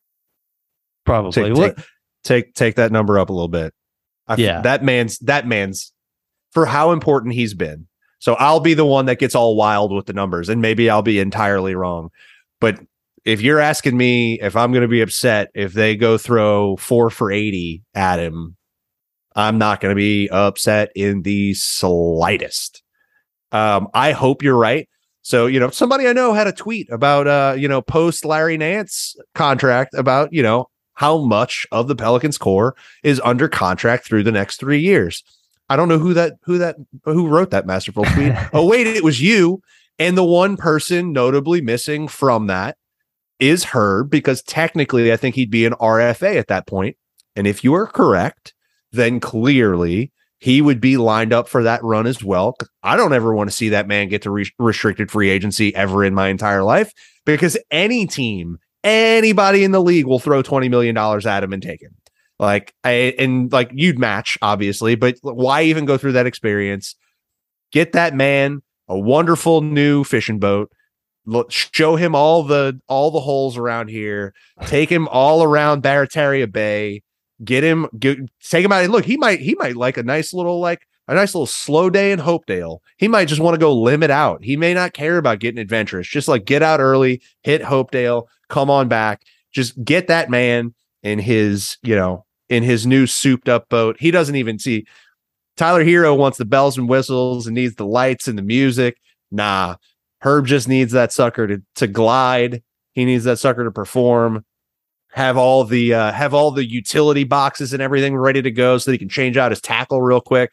Probably. Take what? Take, take take that number up a little bit. I, yeah. That man's that man's for how important he's been. So I'll be the one that gets all wild with the numbers, and maybe I'll be entirely wrong. But if you're asking me if I'm going to be upset if they go throw four for eighty at him, I'm not going to be upset in the slightest. Um, I hope you're right. So, you know, somebody I know had a tweet about, uh, you know, post Larry Nance contract about, you know, how much of the Pelicans core is under contract through the next three years. I don't know who that, who that, who wrote that masterful tweet. Oh, wait, it was you. And the one person notably missing from that is Herb, because technically I think he'd be an R F A at that point. And if you are correct, then clearly he would be lined up for that run as well. I don't ever want to see that man get to re- restricted free agency ever in my entire life, because any team, anybody in the league will throw twenty million dollars at him and take him. Like, I, and like you'd match, obviously, but why even go through that experience? Get that man a wonderful new fishing boat. Look, show him all the all the holes around here. Take him all around Barataria Bay. Get him, get, take him out. And look, he might he might like a nice little like a nice little slow day in Hopedale. He might just want to go limit out. He may not care about getting adventurous. Just like get out early, hit Hopedale, come on back. Just get that man in his, you know, in his new souped up boat. He doesn't even see Tyler Hero wants the bells and whistles and needs the lights and the music. Nah, Herb just needs that sucker to to glide. He needs that sucker to perform. Have all the uh, have all the utility boxes and everything ready to go so that he can change out his tackle real quick.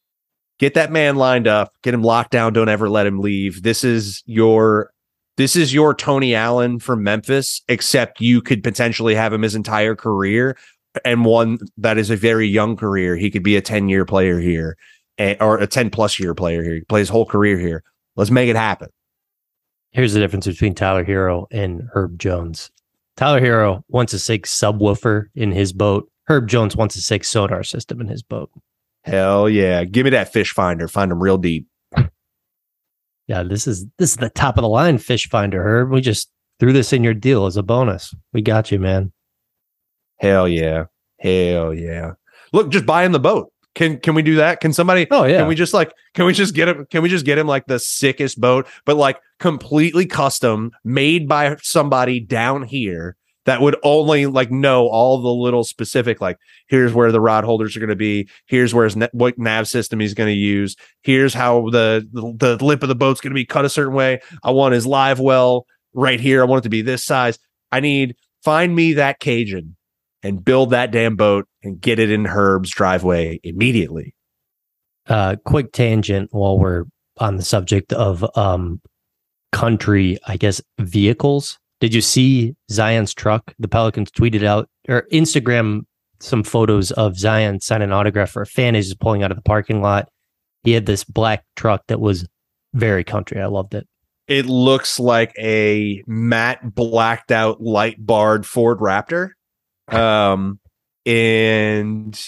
Get that man lined up. Get him locked down. Don't ever let him leave. This is your this is your Tony Allen from Memphis, except you could potentially have him his entire career, and one that is a very young career. He could be a ten-year player here, or a ten-plus year player here. He plays his whole career here. Let's make it happen. Here's the difference between Tyler Hero and Herb Jones. Tyler Hero wants a SIG subwoofer in his boat. Herb Jones wants a SIG sonar system in his boat. Hell yeah. Give me that fish finder. Find them real deep. Yeah, this is this is the top of the line fish finder, Herb. We just threw this in your deal as a bonus. We got you, man. Hell yeah. Hell yeah. Look, just buy him the boat. Can can we do that? Can somebody Oh yeah. Can we just like can we just get him can we just get him like the sickest boat, but like completely custom, made by somebody down here that would only like know all the little specific, like here's where the rod holders are going to be, here's where his na- what nav system he's going to use, here's how the, the the lip of the boat's going to be cut a certain way. I want his live well right here. I want it to be this size. I need find me that Cajun and build that damn boat and get it in Herb's driveway immediately. Uh, quick tangent while we're on the subject of um, country, I guess, vehicles. Did you see Zion's truck? The Pelicans tweeted out or Instagram some photos of Zion signing an autograph for a fan. He's just pulling out of the parking lot. He had this black truck that was very country. I loved it. It looks like a matte blacked out light barred Ford Raptor. Um, and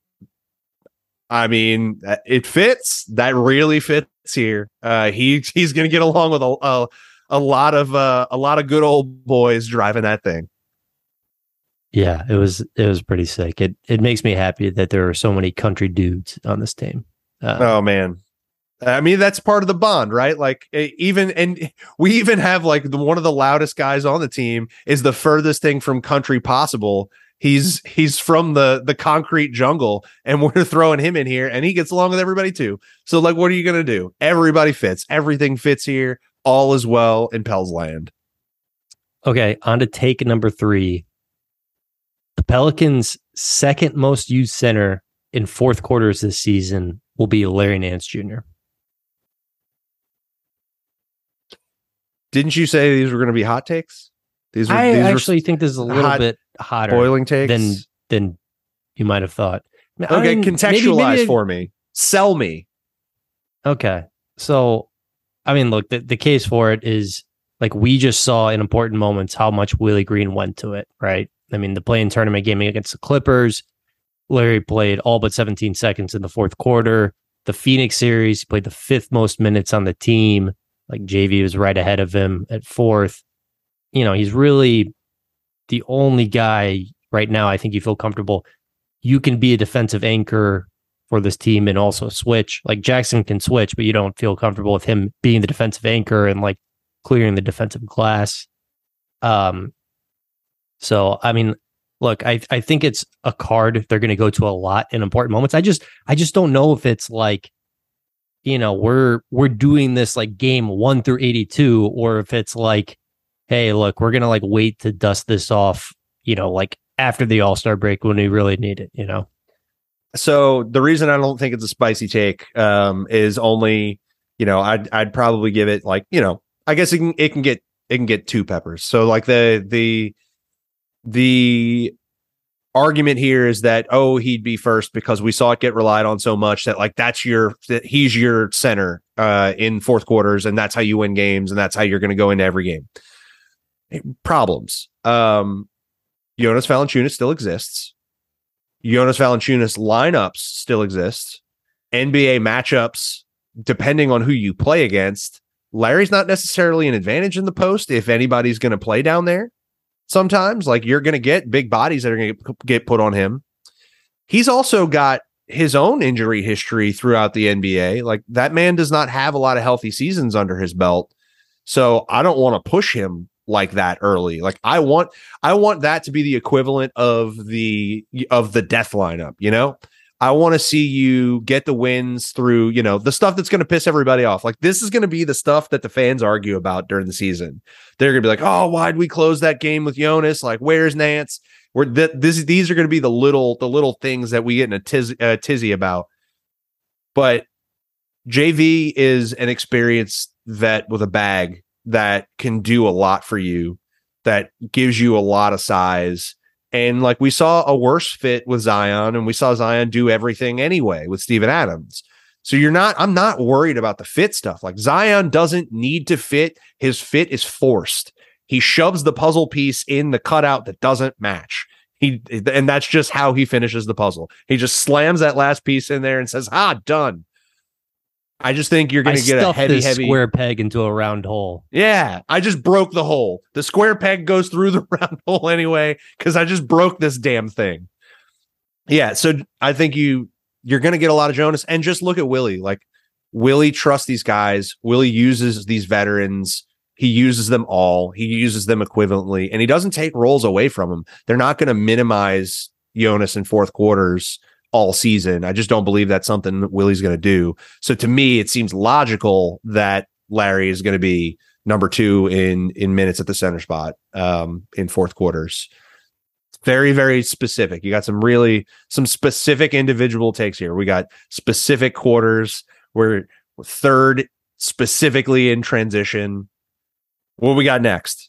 I mean, it fits. That really fits here. Uh, he he's going to get along with a, a a lot of uh, a lot of good old boys driving that thing. Yeah, it was it was pretty sick. It it makes me happy that there are so many country dudes on this team. Uh, oh man. I mean, that's part of the bond, right? Like even, and we even have like the, one of the loudest guys on the team is the furthest thing from country possible. He's, he's from the, the concrete jungle and we're throwing him in here and he gets along with everybody too. So like, what are you going to do? Everybody fits, everything fits here. All is well in Pels land. Okay. On to take number three. The Pelicans' second most used center in fourth quarters this season will be Larry Nance Junior Didn't you say these were going to be hot takes? These were, I these actually think this is a little hot, bit hotter boiling takes than than you might have thought. Okay, I mean, contextualize maybe, maybe, for me. Sell me. Okay, so I mean, look, the, the case for it is like we just saw in important moments how much Willie Green went to it, right? I mean, the play-in tournament game against the Clippers, Larry played all but seventeen seconds in the fourth quarter. The Phoenix series, he played the fifth most minutes on the team. Like J V was right ahead of him at fourth. You know, he's really the only guy right now I think you feel comfortable. You can be a defensive anchor for this team and also switch. Like Jackson can switch, but you don't feel comfortable with him being the defensive anchor and like clearing the defensive glass. Um, so, I mean, look, I I think it's a card they're going to go to a lot in important moments. I just I just don't know if it's like, you know, we're we're doing this like game one through eighty-two, or if it's like, hey, look, we're gonna like wait to dust this off, you know, like after the All-Star break when we really need it, you know. So the reason I don't think it's a spicy take um, is only, you know, I'd I'd probably give it like, you know, I guess it can it can get it can get two peppers. So like the the the argument here is that, oh, he'd be first because we saw it get relied on so much that like that's your that he's your center uh, in fourth quarters, and that's how you win games, and that's how you're going to go into every game. Problems. Um, Jonas Valanciunas still exists. Jonas Valanciunas lineups still exist. N B A matchups, depending on who you play against, Larry's not necessarily an advantage in the post if anybody's going to play down there. Sometimes, like, you're going to get big bodies that are going to get put on him. He's also got his own injury history throughout the N B A. Like, that man does not have a lot of healthy seasons under his belt. So I don't want to push him like that early. Like, I want, I want that to be the equivalent of the, of the death lineup, you know? I want to see you get the wins through, you know, the stuff that's going to piss everybody off. Like, this is going to be the stuff that the fans argue about during the season. They're going to be like, oh, why'd we close that game with Jonas? Like, where's Nance? We're th- this, these are going to be the little, the little things that we get in a tiz- uh, tizzy about. But J V is an experienced vet with a bag that can do a lot for you, that gives you a lot of size. And like, we saw a worse fit with Zion, and we saw Zion do everything anyway with Steven Adams. So you're not, I'm not worried about the fit stuff. Like, Zion doesn't need to fit. His fit is forced. He shoves the puzzle piece in the cutout that doesn't match. He, and that's just how he finishes the puzzle. He just slams that last piece in there and says, ah, done. I just think you're going I to get a stuffed heavy, this heavy square peg into a round hole. Yeah, I just broke the hole. The square peg goes through the round hole anyway because I just broke this damn thing. Yeah, so I think you you're going to get a lot of Jonas, and just look at Willie. Like Willie trusts these guys. Willie uses these veterans. He uses them all. He uses them equivalently, and he doesn't take roles away from them. They're not going to minimize Jonas in fourth quarters all season. I just don't believe that's something that Willie's going to do. So to me, it seems logical that Larry is going to be number two in in minutes at the center spot um, in fourth quarters. Very, very specific. You got some really some specific individual takes here. We got specific quarters. We're third specifically in transition. What we got next?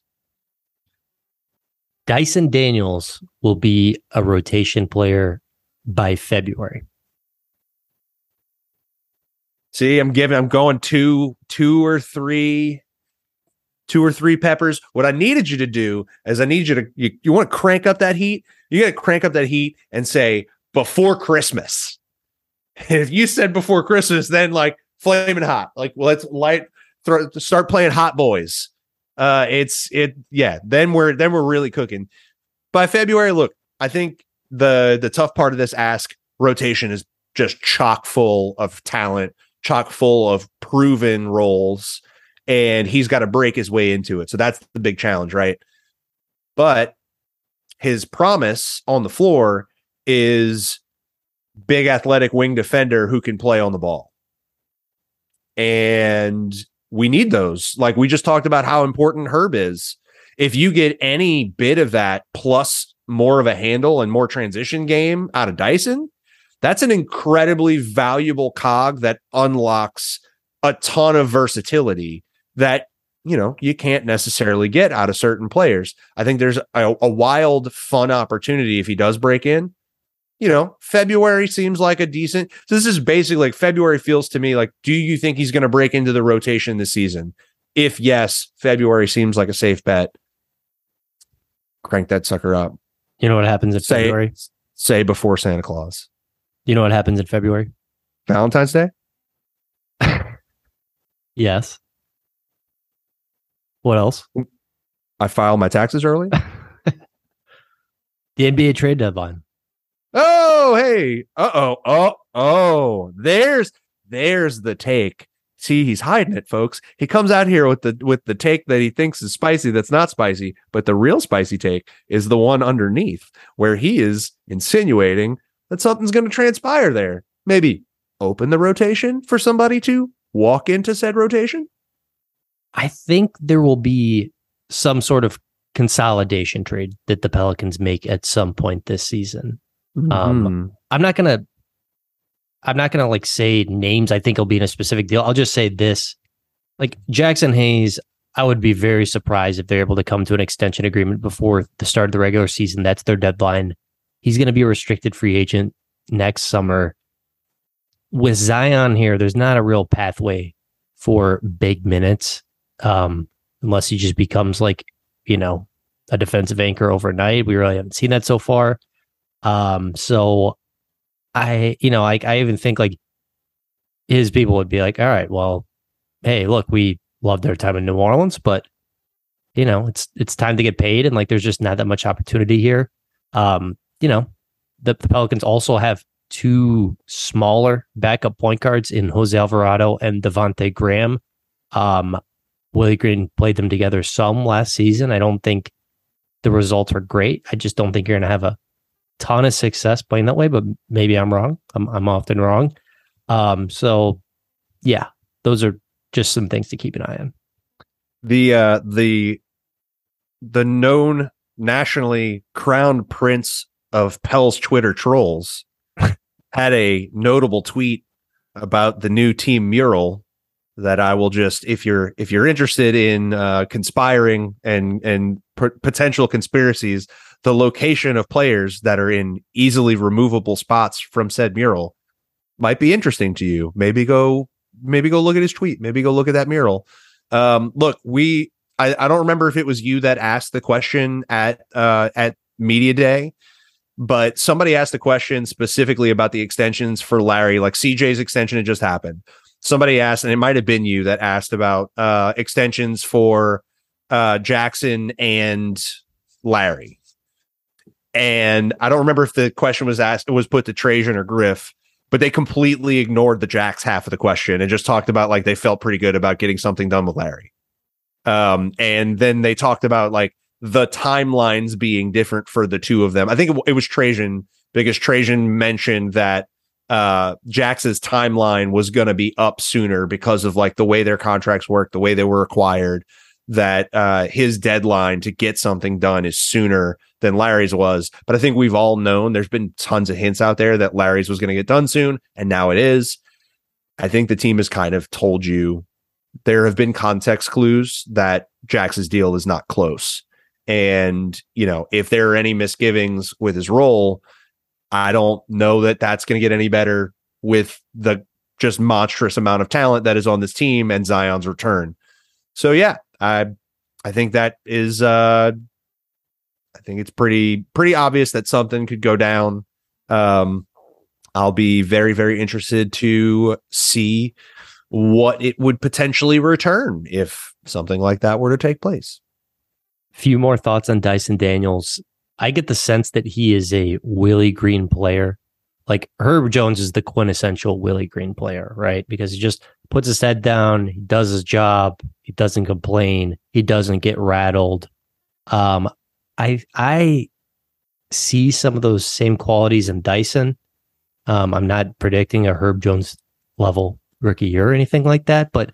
Dyson Daniels will be a rotation player by February. See, I'm giving, I'm going two, two or three, two or three peppers. What I needed you to do is I need you to, you, you want to crank up that heat? You got to crank up that heat and say before Christmas. And if you said before Christmas, then like flaming hot, like well, let's light, throw, start playing Hot Boys. Uh, it's it, yeah. Then we're then we're really cooking. By February, look, I think the the tough part of this ask rotation is just chock full of talent, chock full of proven roles, and he's got to break his way into it. So that's the big challenge, right? But his promise on the floor is big athletic wing defender who can play on the ball. And we need those. Like we just talked about how important Herb is. If you get any bit of that plus more of a handle and more transition game out of Dyson, that's an incredibly valuable cog that unlocks a ton of versatility that, you know, you can't necessarily get out of certain players. I think there's a, a wild, fun opportunity if he does break in. You know, February seems like a decent. So this is basically like February feels to me like, do you think he's going to break into the rotation this season? If yes, February seems like a safe bet. Crank that sucker up. You know what happens in Say, February? say before Santa Claus. You know what happens in February? Valentine's Day? Yes. What else? I file my taxes early. The N B A trade deadline. Oh, hey. Uh-oh. Oh, oh. There's there's the take. See, he's hiding it, folks. He comes out here with the with the take that he thinks is spicy that's not spicy, but the real spicy take is the one underneath where he is insinuating that something's going to transpire there. Maybe open the rotation for somebody to walk into said rotation. I think there will be some sort of consolidation trade that the Pelicans make at some point this season. Mm-hmm. Um, I'm not gonna, I'm not gonna like say names. I think it'll be in a specific deal. I'll just say this: like Jackson Hayes, I would be very surprised if they're able to come to an extension agreement before the start of the regular season. That's their deadline. He's going to be a restricted free agent next summer. With Zion here, there's not a real pathway for big minutes, um, unless he just becomes like, you know, a defensive anchor overnight. We really haven't seen that so far. Um, so I, you know, I, I even think like his people would be like, all right, well, hey, look, we love their time in New Orleans, but you know, it's, it's time to get paid. And like, there's just not that much opportunity here. Um, you know, the, the Pelicans also have two smaller backup point guards in Jose Alvarado and Devontae Graham. Um, Willie Green played them together some last season. I don't think the results are great. I just don't think you're going to have a ton of success playing that way, but maybe I'm wrong. I'm I'm often wrong. Um, so yeah, those are just some things to keep an eye on. The uh, the the known nationally crowned prince of Pell's Twitter trolls had a notable tweet about the new team mural that I will just, if you're if you're interested in uh, conspiring and and p- potential conspiracies, the location of players that are in easily removable spots from said mural might be interesting to you. Maybe go maybe go look at his tweet. Maybe go look at that mural. Um, look, we I, I don't remember if it was you that asked the question at uh, at Media Day, but somebody asked the question specifically about the extensions for Larry. Like C J's extension had just happened. somebody asked, and it might have been you that asked about uh, extensions for uh, Jackson and Larry. And I don't remember if the question was asked, it was put to Trajan or Griff, but they completely ignored the Jacks half of the question and just talked about like they felt pretty good about getting something done with Larry. Um, and then they talked about like the timelines being different for the two of them. I think it, it was Trajan, because Trajan mentioned that uh, Jax's timeline was going to be up sooner because of like the way their contracts work, the way they were acquired, that uh, his deadline to get something done is sooner than Larry's was. But I think we've all known, there's been tons of hints out there that Larry's was going to get done soon, and now it is. I think the team has kind of told you there have been context clues that Jax's deal is not close. And, you know, if there are any misgivings with his role, I don't know that that's going to get any better with the just monstrous amount of talent that is on this team and Zion's return. So, yeah, I I think that is uh, I think it's pretty pretty obvious that something could go down. Um, I'll be very, very interested to see what it would potentially return if something like that were to take place. Few more thoughts on Dyson Daniels. I get the sense that he is a Willie Green player. Like Herb Jones is the quintessential Willie Green player, right? Because he just puts his head down, he does his job, he doesn't complain, he doesn't get rattled. Um, I I see some of those same qualities in Dyson. Um, I'm not predicting a Herb Jones level rookie year or anything like that, but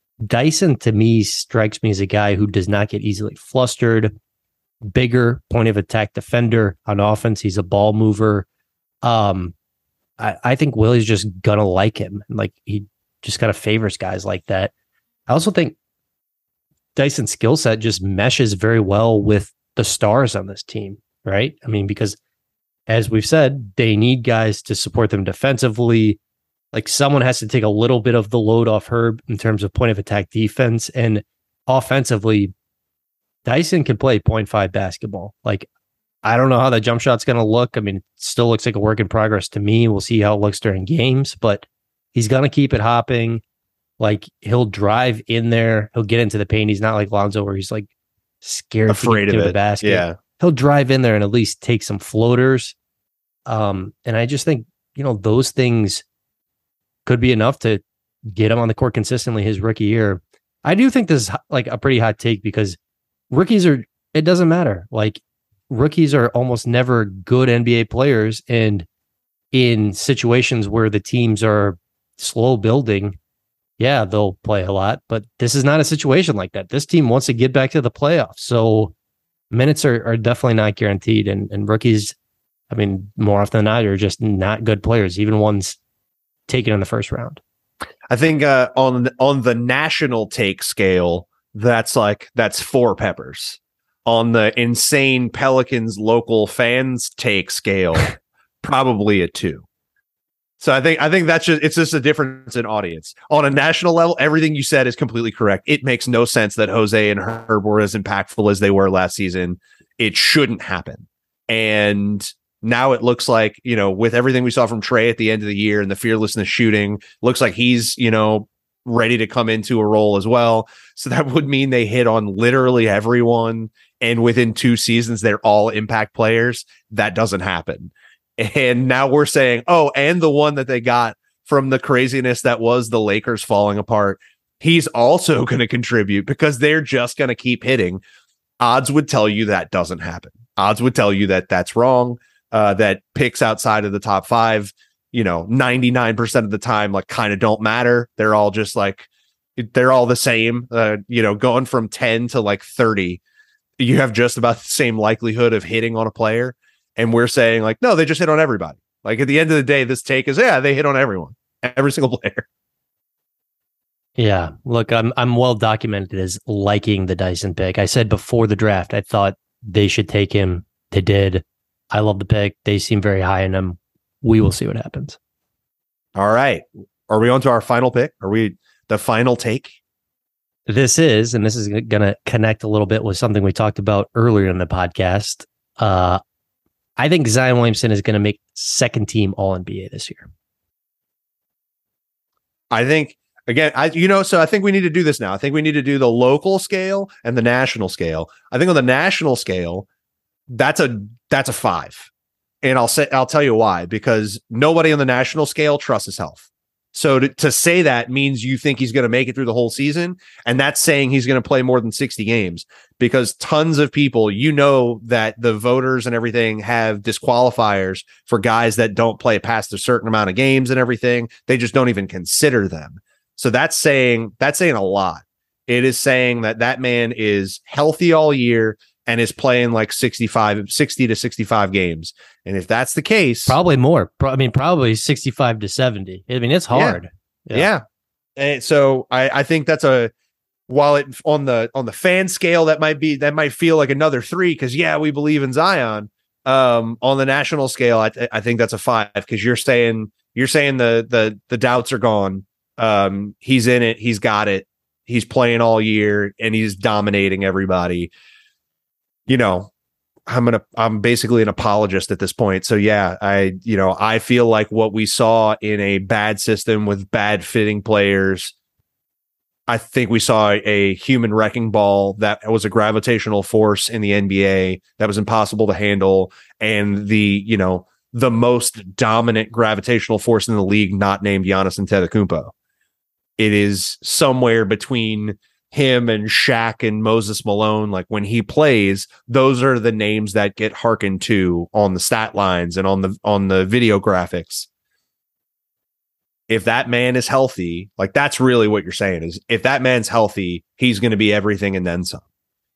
Dyson to me strikes me as a guy who does not get easily flustered. Bigger point of attack defender on offense. He's a ball mover. Um, I, I think Willie's just gonna like him. Like he just kind of favors guys like that. I also think Dyson's skill set just meshes very well with the stars on this team, right? I mean, because as we've said, they need guys to support them defensively. Like someone has to take a little bit of the load off Herb in terms of point of attack defense, and offensively, Dyson can play point five basketball. Like, I don't know how that jump shot's going to look. I mean, it still looks like a work in progress to me. We'll see how it looks during games, but he's going to keep it hopping. Like, he'll drive in there. He'll get into the paint. He's not like Lonzo where he's like scared afraid to get of to it. the basket. Yeah. He'll drive in there and at least take some floaters. Um, and I just think, you know, those things could be enough to get him on the court consistently his rookie year. I do think this is like a pretty hot take because rookies are, it doesn't matter. Like rookies are almost never good N B A players. And in situations where the teams are slow building, yeah, they'll play a lot, but this is not a situation like that. This team wants to get back to the playoffs. So minutes are, are definitely not guaranteed. And, and rookies, I mean, more often than not, are just not good players, even ones taken in the first round. I think uh, on on the national take scale, that's like that's four peppers. On the insane Pelicans local fans take scale, probably a two. So I think I think that's just it's just a difference in audience. On a national level, everything you said is completely correct. It makes no sense that Jose and Herb were as impactful as they were last season. It shouldn't happen. And now it looks like, you know, with everything we saw from Trey at the end of the year and the fearlessness shooting, looks like he's, you know, ready to come into a role as well. So that would mean they hit on literally everyone. And within two seasons, they're all impact players. That doesn't happen. And now we're saying, oh, and the one that they got from the craziness that was the Lakers falling apart, he's also going to contribute because they're just going to keep hitting. Odds would tell you that doesn't happen. Odds would tell you that that's wrong. Uh, that picks outside of the top five, you know, ninety-nine percent of the time, like kind of don't matter. They're all just like, they're all the same, uh, you know, going from ten to like thirty, you have just about the same likelihood of hitting on a player. And we're saying like, no, they just hit on everybody. Like at the end of the day, this take is, yeah, they hit on everyone, every single player. Yeah, look, I'm I'm well documented as liking the Dyson pick. I said before the draft, I thought they should take him. They did. I love the pick. They seem very high in him. We will see what happens. All right. Are we on to our final pick? Are we the final take? This is, and this is going to connect a little bit with something we talked about earlier in the podcast. Uh, I think Zion Williamson is going to make second team All N B A this year. I think Again, I you know, so I think we need to do this now. I think we need to do the local scale and the national scale. I think on the national scale, that's a that's a five. And I'll say I'll tell you why, because nobody on the national scale trusts his health. So to, to say that means you think he's going to make it through the whole season. And that's saying he's going to play more than sixty games, because tons of people, you know, that the voters and everything have disqualifiers for guys that don't play past a certain amount of games and everything. They just don't even consider them. So that's saying that's saying a lot. It is saying that that man is healthy all year and is playing like sixty-five, sixty to sixty-five games. And if that's the case, probably more. Pro- I mean, probably sixty-five to seventy. I mean, it's hard. Yeah. yeah. And so I, I think that's a, while it on the, on the fan scale, that might be, that might feel like another three. Cause yeah, we believe in Zion. Um, on the national scale, I, I think that's a five. Cause you're saying, you're saying the, the, the doubts are gone. Um, he's in it. He's got it. He's playing all year and he's dominating everybody. You know, I'm gonna I'm basically an apologist at this point. So yeah, I you know, I feel like what we saw in a bad system with bad fitting players, I think we saw a human wrecking ball that was a gravitational force in the N B A that was impossible to handle, and the, you know, the most dominant gravitational force in the league not named Giannis Antetokounmpo. It is somewhere between him and Shaq and Moses Malone. Like when he plays, those are the names that get hearkened to on the stat lines and on the on the video graphics. If that man is healthy, like that's really what you're saying is if that man's healthy, he's going to be everything and then some.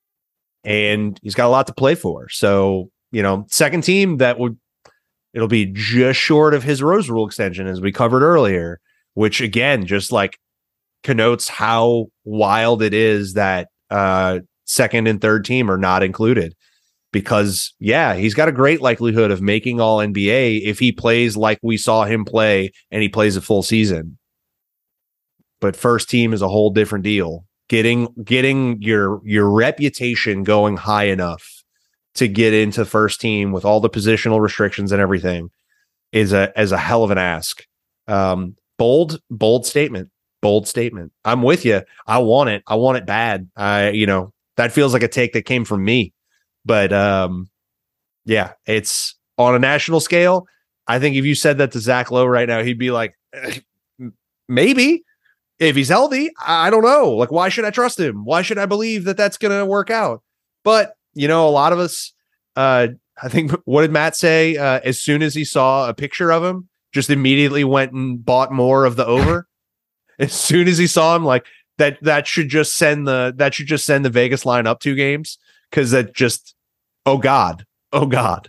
And he's got a lot to play for. So, you know, second team that would it'll be just short of his Rose Rule extension, as we covered earlier, which again, just like connotes how wild it is that uh, second and third team are not included, because yeah, he's got a great likelihood of making all N B A if he plays like we saw him play and he plays a full season. But first team is a whole different deal. Getting, getting your, your reputation going high enough to get into first team with all the positional restrictions and everything is a, as a hell of an ask. Um, bold, bold statement. Bold statement. I'm with you. I want it. I want it bad. I, you know, that feels like a take that came from me. But um, yeah, it's on a national scale. I think if you said that to Zach Lowe right now, he'd be like, maybe if he's healthy. I don't know. Like, why should I trust him? Why should I believe that that's going to work out? But, you know, a lot of us, uh, I think, what did Matt say? Uh, as soon as he saw a picture of him, just immediately went and bought more of the over. As soon as he saw him, like that, that should just send the that should just send the Vegas line up two games, because that just, oh God, oh God.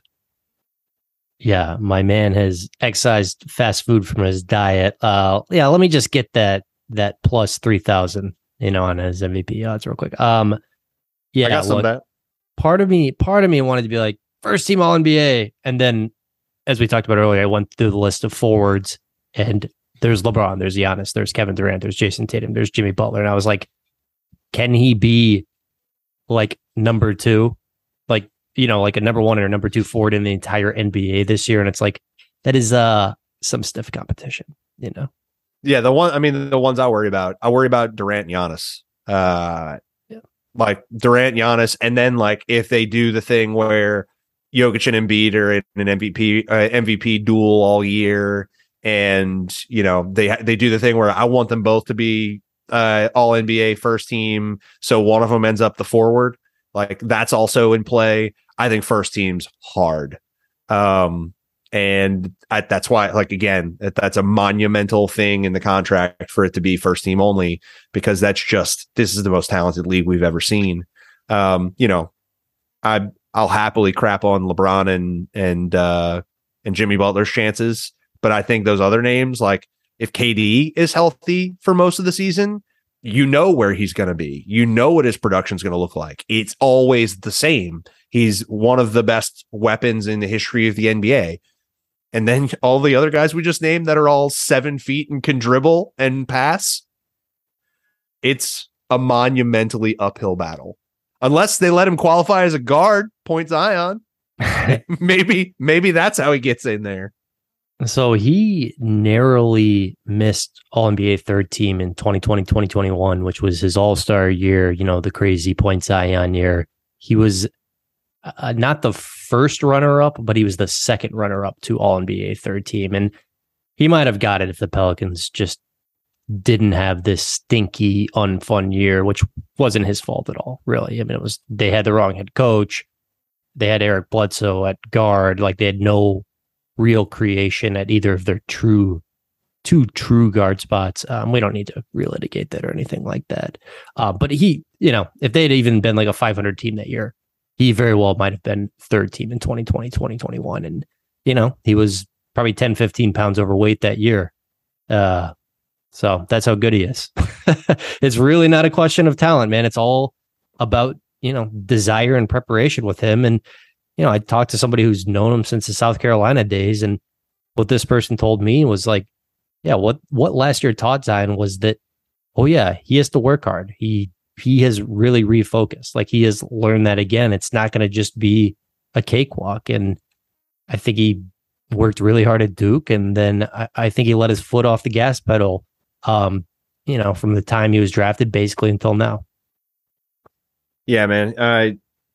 Yeah, my man has excised fast food from his diet. Uh, yeah, let me just get that that plus three thousand, you know, on his M V P odds real quick. Um, yeah, I got some look, of that. Part of me, part of me wanted to be like first team All N B A, and then as we talked about earlier, I went through the list of forwards and. There's LeBron, there's Giannis, there's Kevin Durant, there's Jason Tatum, there's Jimmy Butler. And I was like, can he be like number two? Like, you know, like a number one or number two forward in the entire N B A this year? And it's like, that is uh some stiff competition, you know? Yeah, the one, I mean, the ones I worry about, I worry about Durant and Giannis. Uh, yeah. Like Durant, Giannis, and then like if they do the thing where Jokic and Embiid are in an M V P, uh, M V P duel all year, and you know they they do the thing where I want them both to be uh, all N B A first team, so one of them ends up the forward. Like that's also in play. I think first team's hard, um, and I, that's why, like again, that, that's a monumental thing in the contract for it to be first team only, because that's just this is the most talented league we've ever seen. Um, you know, I I'll happily crap on LeBron and and uh, and Jimmy Butler's chances. But I think those other names, like if K D is healthy for most of the season, you know where he's going to be. You know what his production is going to look like. It's always the same. He's one of the best weapons in the history of the N B A. And then all the other guys we just named that are all seven feet and can dribble and pass. It's a monumentally uphill battle. Unless they let him qualify as a guard, point Zion. maybe, maybe that's how he gets in there. So he narrowly missed All N B A third team in twenty twenty, twenty twenty-one, which was his all-star year, you know, the crazy point Zion year. He was uh, not the first runner-up, but he was the second runner-up to All N B A third team. And he might have got it if the Pelicans just didn't have this stinky, unfun year, which wasn't his fault at all, really. I mean, it was, they had the wrong head coach. They had Eric Bledsoe at guard. Like, they had no real creation at either of their true two true guard spots. Um, we don't need to relitigate that or anything like that. Uh, but he, you know, if they had even been like a five hundred team that year, he very well might have been third team in twenty twenty, twenty twenty-one. And, you know, he was probably ten, fifteen pounds overweight that year. Uh, so that's how good he is. It's really not a question of talent, man. It's all about, you know, desire and preparation with him. And, you know, I talked to somebody who's known him since the South Carolina days, and what this person told me was like, yeah, what what last year taught Zion was that, oh yeah, he has to work hard. He he has really refocused. Like, he has learned that again. It's not going to just be a cakewalk. And I think he worked really hard at Duke, and then I, I think he let his foot off the gas pedal, um, you know, from the time he was drafted basically until now. Yeah, man. Uh,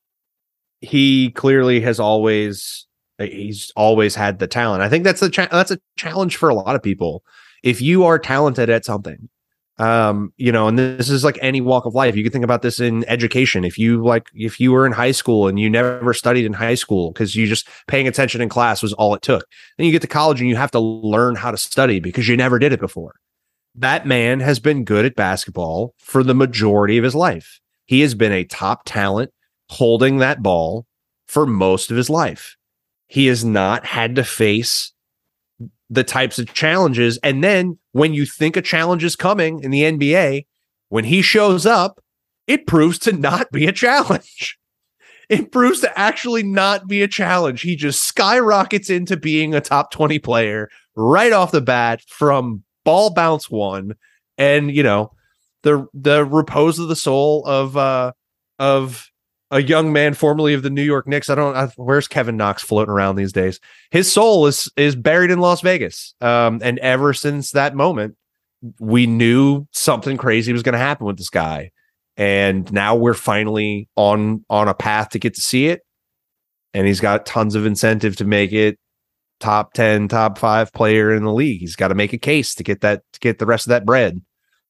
he clearly has always he's always had the talent. I think that's a cha- that's a challenge for a lot of people. If you are talented at something, um, you know, and this is like any walk of life. You can think about this in education. If you like, if you were in high school and you never studied in high school because you just paying attention in class was all it took, then you get to college and you have to learn how to study because you never did it before. That man has been good at basketball for the majority of his life. He has been a top talent holding that ball for most of his life. He has not had to face the types of challenges. And then when you think a challenge is coming in the N B A, when he shows up, it proves to not be a challenge. It proves to actually not be a challenge. He just skyrockets into being a top twenty player right off the bat from ball bounce one. And, you know, the the repose of the soul of uh, of a young man formerly of the New York Knicks. I don't I, where's Kevin Knox floating around these days? His soul is is buried in Las Vegas. Um, and ever since that moment, we knew something crazy was going to happen with this guy. And now we're finally on on a path to get to see it. And he's got tons of incentive to make it top ten, top five player in the league. He's got to make a case to get that to get the rest of that bread.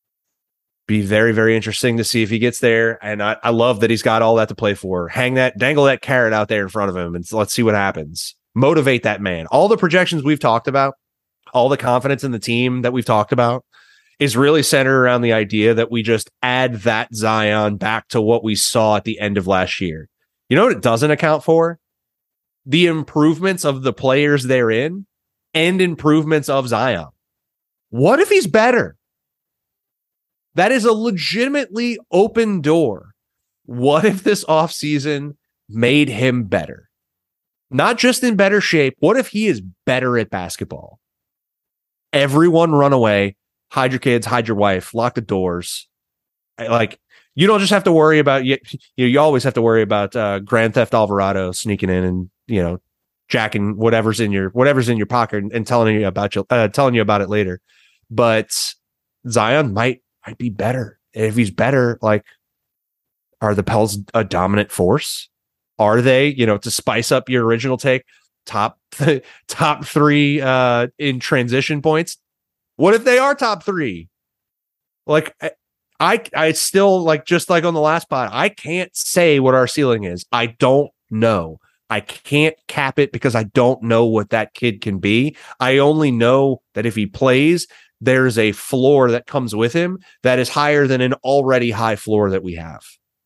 Be very, very interesting to see if he gets there. And I, I love that he's got all that to play for. Hang that, dangle that carrot out there in front of him, and let's see what happens. Motivate that man. All the projections we've talked about, all the confidence in the team that we've talked about is really centered around the idea that we just add that Zion back to what we saw at the end of last year. You know what it doesn't account for? The improvements of the players they're in and improvements of Zion. What if he's better? That is a legitimately open door. What if this offseason made him better? Not just in better shape. What if he is better at basketball? Everyone run away. Hide your kids, hide your wife, lock the doors. Like, you don't just have to worry about, you, you always have to worry about uh, Grand Theft Alvarado sneaking in and, you know, jacking whatever's in your, whatever's in your pocket and, and telling you about you, uh, telling you about it later. But Zion might, might be better. If he's better, like, are the Pels a dominant force? Are they, you know, to spice up your original take, top th- top three uh, in transition points? What if they are top three? Like, I, I still, like, just like on the last pod, I can't say what our ceiling is. I don't know. I can't cap it because I don't know what that kid can be. I only know that if he plays, there's a floor that comes with him that is higher than an already high floor that we have.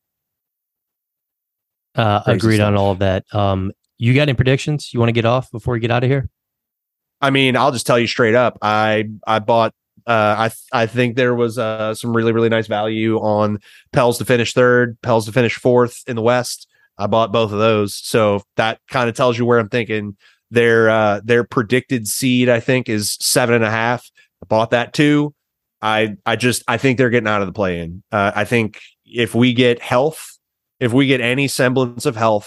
Uh, agreed stuff. On all of that. Um, you got any predictions you want to get off before we get out of here? I mean, I'll just tell you straight up. I I bought. Uh, I th- I think there was uh, some really really nice value on Pels to finish third, Pels to finish fourth in the West. I bought both of those, so that kind of tells you where I'm thinking. Their uh, their predicted seed, I think, is seven and a half. I bought that too. I I just I think they're getting out of the play-in. Uh, I think if we get health, if we get any semblance of health,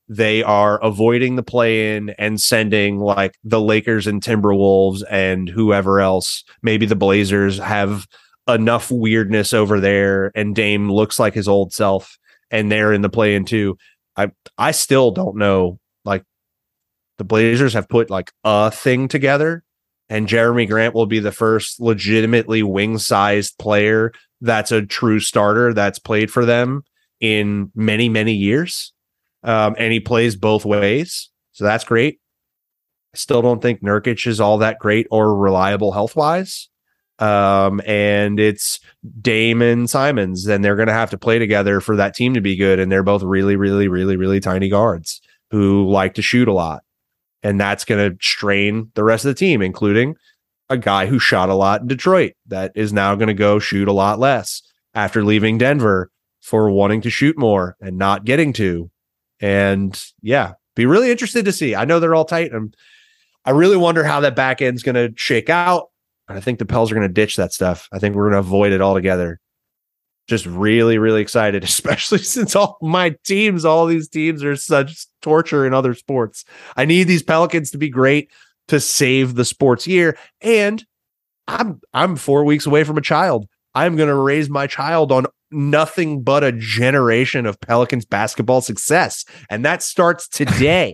they are avoiding the play-in and sending like the Lakers and Timberwolves and whoever else. Maybe the Blazers have enough weirdness over there, and Dame looks like his old self, and they're in the play-in too. I I still don't know. Like, the Blazers have put like a thing together, and Jeremy Grant will be the first legitimately wing-sized player that's a true starter that's played for them in many, many years. Um, and he plays both ways. So that's great. I still don't think Nurkic is all that great or reliable health-wise. Um, and it's Dame and Simons, and they're going to have to play together for that team to be good. And they're both really, really, really, really tiny guards who like to shoot a lot. And that's going to strain the rest of the team, including a guy who shot a lot in Detroit that is now going to go shoot a lot less after leaving Denver for wanting to shoot more and not getting to. And yeah, be really interested to see. I know they're all tight, and I really wonder how that back end's going to shake out. I think the Pels are going to ditch that stuff. I think we're going to avoid it altogether. Just really, really excited, especially since all my teams, all these teams are such torture in other sports. I need these Pelicans to be great to save the sports year. And I'm I'm four weeks away from a child. I'm going to raise my child on nothing but a generation of Pelicans basketball success. And that starts today.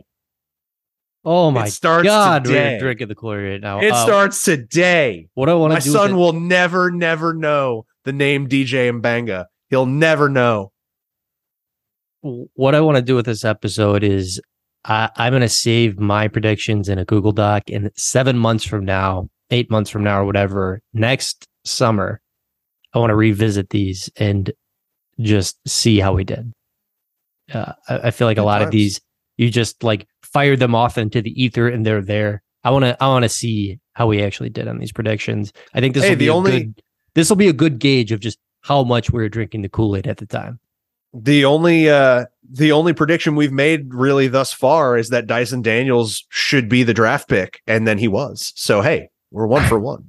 Oh my God, today. We're drinking the Kool-Aid right now. It uh, starts today. What I want to My do son with will never, never know the name D J Mbanga. He'll never know. it, what I want to do with this episode is I, I'm going to save my predictions in a Google Doc, and seven months from now, eight months from now, or whatever, next summer, I want to revisit these and just see how we did. Uh, I, I feel like Good a lot times. of these, you just like fired them off into the ether and they're there. I want to, I want to see how we actually did on these predictions. I think this Hey, will be the a only- good, this will be a good gauge of just how much we were drinking the Kool-Aid at the time. The only uh, the only prediction we've made really thus far is that Dyson Daniels should be the draft pick, and then he was. So hey, we're one for one.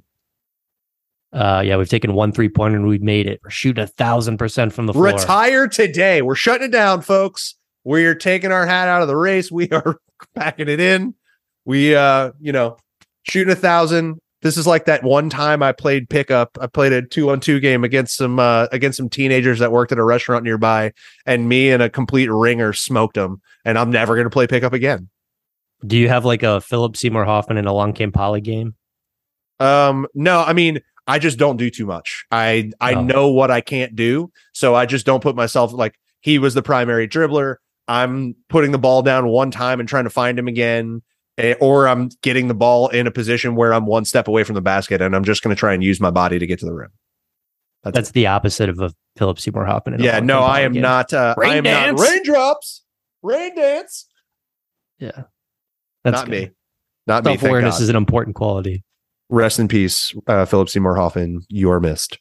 Uh, yeah, we've taken one three pointer and we've made it. We're shooting a thousand percent from the floor. Retire today. We're shutting it down, folks. We're taking our hat out of the race. We are packing it in. We, uh, you know, shooting a thousand. This is like that one time I played pickup. I played a two on two game against some uh, against some teenagers that worked at a restaurant nearby, and me and a complete ringer smoked them. And I'm never going to play pickup again. Do you have like a Philip Seymour Hoffman and Along Came Polly game? Um, no, I mean, I just don't do too much. I I Oh. know what I can't do, so I just don't put myself like he was the primary dribbler. I'm putting the ball down one time and trying to find him again, eh, or I'm getting the ball in a position where I'm one step away from the basket, and I'm just going to try and use my body to get to the rim. That's, That's the opposite of a Philip Seymour Hoffman. and yeah. Along No, Came I Polly am game. not. Uh, Rain I am dance. not raindrops. Rain dance. Yeah, that's Not good. me. Not me. Thank Self-awareness God. is an important quality. Rest in peace, uh, Philip Seymour Hoffman. You are missed.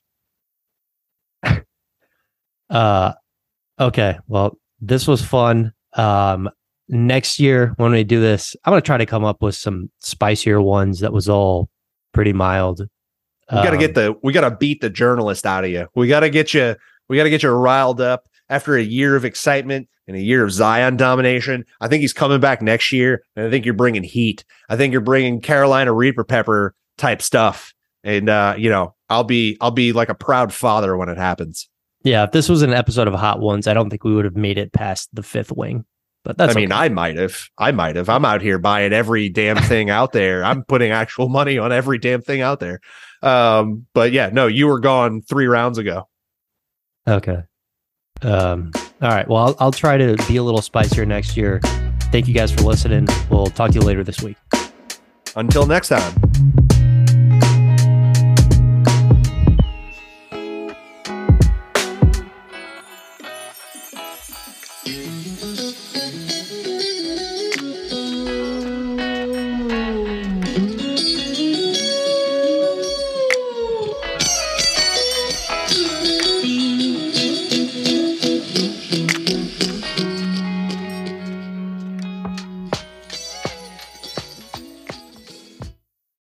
Uh, okay. Well, this was fun. Um, next year when we do this, I'm gonna try to come up with some spicier ones. That was all pretty mild. We got to Um, get the we got to beat the journalist out of you. We got to get you we got to get you riled up after a year of excitement and a year of Zion domination. I think he's coming back next year, and I think you're bringing heat. I think you're bringing Carolina Reaper Pepper type stuff. And uh, you know, I'll be I'll be like a proud father when it happens. Yeah, if this was an episode of Hot Ones, I don't think we would have made it past the fifth wing. But that's I mean, okay. I might have. I might have. I'm out here buying every damn thing out there. I'm putting actual money on every damn thing out there. Um, but yeah, no, you were gone three rounds ago. Okay. Um, all right. Well, I'll, I'll try to be a little spicier next year. Thank you guys for listening. We'll talk to you later this week. Until next time.